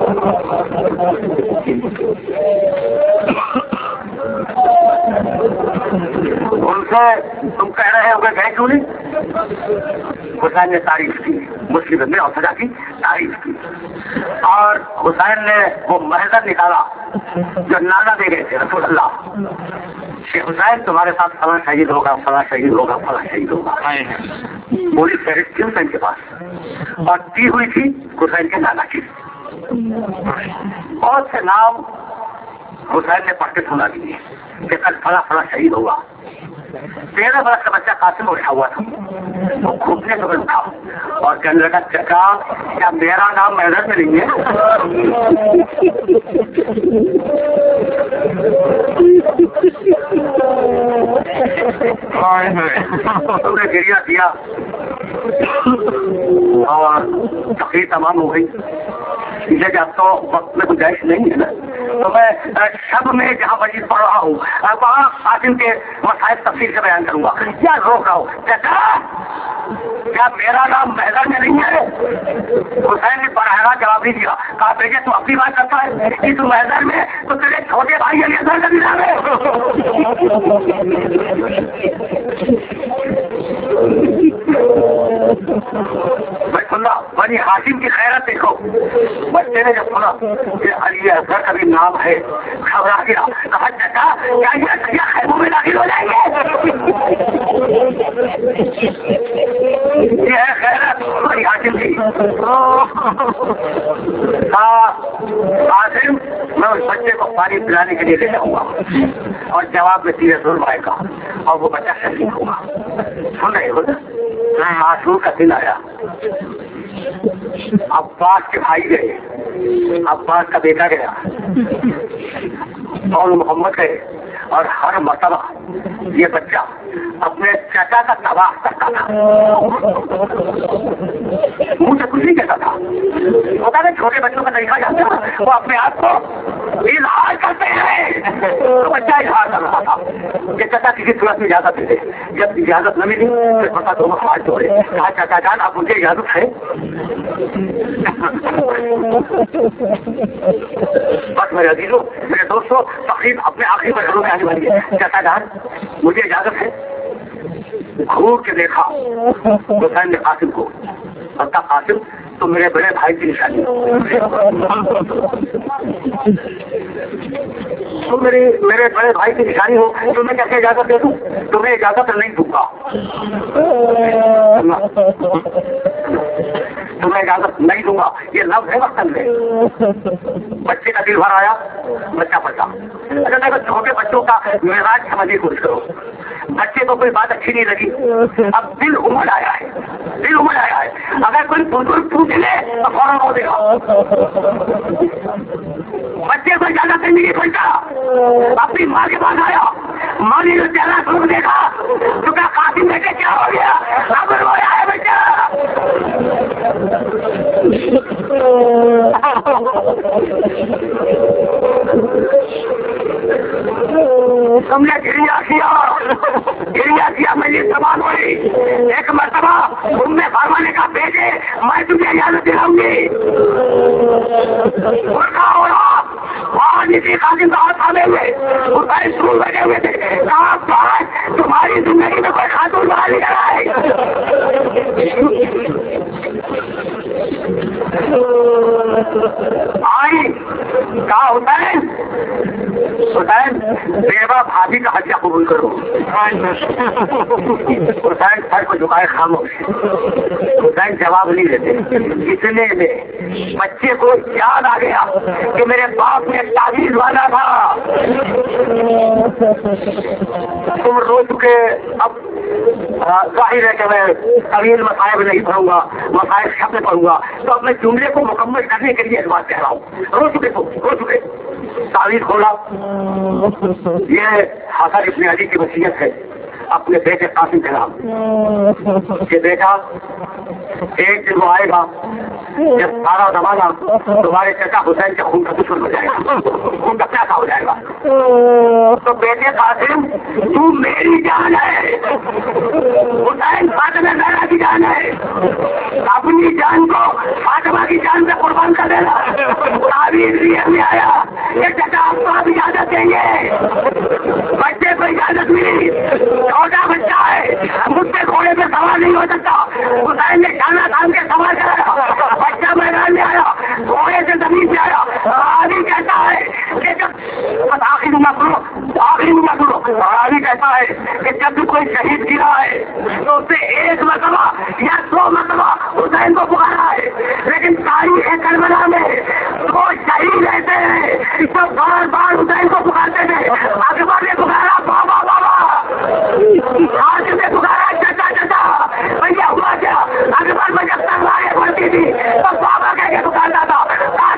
ان سے تم کہہ رہے ہو کہ گئے کیوں نہیں؟ حسین نے تعریف کی, مسلم میں اور سجا کی تعریف کی, اور حسین نے وہ محضر نکالا جو نانا دے گئے تھے رسول اللہ کہ حسین تمہارے ساتھ فلاں شہید ہوگا, فلاں شہید ہوگا, فلاں شہید ہوگا. پوری فہرست تھی حسین کے پاس اور دی ہوئی تھی حسین کے نانا کی. بہت سے نام حسین نے پڑھ کے سنا دیے کہ کل فلاں فلاں شہید ہوگا. 13 برس کا بچہ قاسم اٹھا ہوا تھا, وہ گھٹنے سے اٹھا اور کہنے لگا چچا کیا میرا نام محضر میں نہیں ہے؟ تم نے گریا کیا اور تقریر تمام ہو گئی. کہ اب تو وقت میں گنجائش نہیں ہے نا, تو میں شب میں جہاں مجید پڑھ رہا ہوں وہاں قاسم کے مسائل تفصیل سے بیان کروں گا. کیا روک رہا ہوں چچا, کیا میرا نام محضر میں نہیں ہے؟ حسین نے براہ جواب نہیں دیا. کہا بیٹے تو اپنی بات کرتا ہے کہ تو محضر میں, تو تیرے چھوٹے بھائی علی اصغر کا بھی نام ہے. بنی ہاشم کی خیرت دیکھو. بچے نے جب سنا کہ علی اصغر کا بھی نام ہے گھبرا گیا, کہا چچا کیا یہ خیموں میں داخل ہو جائیں گے؟ یہ ہے خیرت بنی ہاشم کی. قاسم میں اس بچے کو پانی پلانے کے لیے لے جاؤں گا اور جواب میں تیرے ظلم آئے گا اور وہ بچہ شہید ہوگا. سن رہے ہو آسور کا دن آیا. عباس کے بھائی گئے, عباس کا بیٹا گیا اور محمد گئے, اور ہر مرتبہ یہ بچہ اپنے چچا کا تباہ کرتا تھا, منہ سے کچھ نہیں کہتا تھا. ہوتا نا چھوٹے بچوں کا طریقہ جانتا ہے, وہ اپنے آپ کو اظہار کرتے ہیں, تو بچہ اظہار کر رہا تھا کہ چچا کسی صورت میں اجازت دے دے. جب اجازت نہ ملی تو بتا دونوں ہاتھ جوڑے, کہا چچا جان آپ مجھے اجازت ہے؟ بس میرے عزیزوں, میرے دوستوں, تقریب اپنے آخری مرحلوں میں آنے والی ہے. چچا جان مجھے اجازت ہے؟ گھور کے دیکھا حسین نے قاسم کو, بتا قاسم تو میرے بڑے بھائی کی نشانی, تم میرے بڑے بھائی کی نشانی ہو, تمہیں کیسے اجازت دے دوں؟ تمہیں اجازت نہیں دوں گا, تمہیں اجازت نہیں دوں گا, یہ لفظ ہے وقت میں. بچے کا دل بھر آیا, بچہ پڑھا. اگر دیکھو چھوٹے بچوں کا مزاج سمجھنے کی کوشش کرو. بچے کو کوئی بات اچھی نہیں لگی, اب دل امڑ آیا ہے, دل امڑ آیا ہے. اگر کوئی بزرگ پوچھ لے تو فوراً ہو دے گا. بچے کو اجازت نہیں پڑتا, اپنی ماں کے پاس آیا, ماں نے جو چہرہ سن دیکھا تو کیا قاسم بیٹے کیا ہو گیا؟ اب رویا ہے بیٹا. تم نے گریا کیا میں یہ سوال ہوئی. ایک مرتبہ تم نے فرمانے کا بھیجے, میں تمہیں اجازت دلاؤں گی. قاسم کا ہاتھ تھامے ہوئے اسکول بیٹھے ہوئے تھے. کہا تمہاری زندگی میں کوئی خاتون باہر نہیں آ رہا آئی. کہا حسین بیوہ بھابھی کا حجہ قبول کرو. حسین سر کو جھکائے خاموش. حسین جواب نہیں دیتے. اتنے میں بچے کو یاد آ گیا کہ میرے باپ نے تعویذ والا تھا. تم رو چکے, اب ظاہر ہے کہ میں طویل مصائب نہیں پڑھوں گا, مصائب شبد پڑھوں گا, تو اپنے جملے کو مکمل کرنے کے لیے اس بات کہہ رہا ہوں. رو چکے تعویذ کھولا. یہ حسن ابن علی کی وصیت ہے اپنے بیٹے قاسم کے نام کہ بیٹا ایک دن وہ آئے گا جب سارا زمانہ تمہارے چچا حسین کے خون کا دشمن ہو جائے گا, خون کا پیاسا ہو جائے گا. تو بیٹے قاسم تو میری جان ہے, حسین فاطمہ زہرا کی جان ہے, اپنی جان کو فاطمہ کی جان سے قربان کر دینا. تعویذ لیے میں آیا کہ چچا آپ کو آپ اجازت دیں گے. بچے کو اجازت ملی, چھوٹا بچہ ہے, مجھ سے گھوڑے پہ سوار نہیں ہو سکتا. حسین نے شانہ تھام کے سوار کرایا, بچہ میدان میں آیا, گھوڑے سے زمین پہ آیا. آدمی کہتا ہے کہ جب آخری نہ سنو, آدمی کہتا ہے کہ جب بھی کوئی شہید گرا ہے تو اسے ایک مرتبہ یا 2 مرتبہ حسین کو پکارا ہے, لیکن تاریخ کربلا میں وہ شہید رہتے ہیں تو بار بار حسین کو پکارتے تھے. اکبر نے پکارا بابا بابا,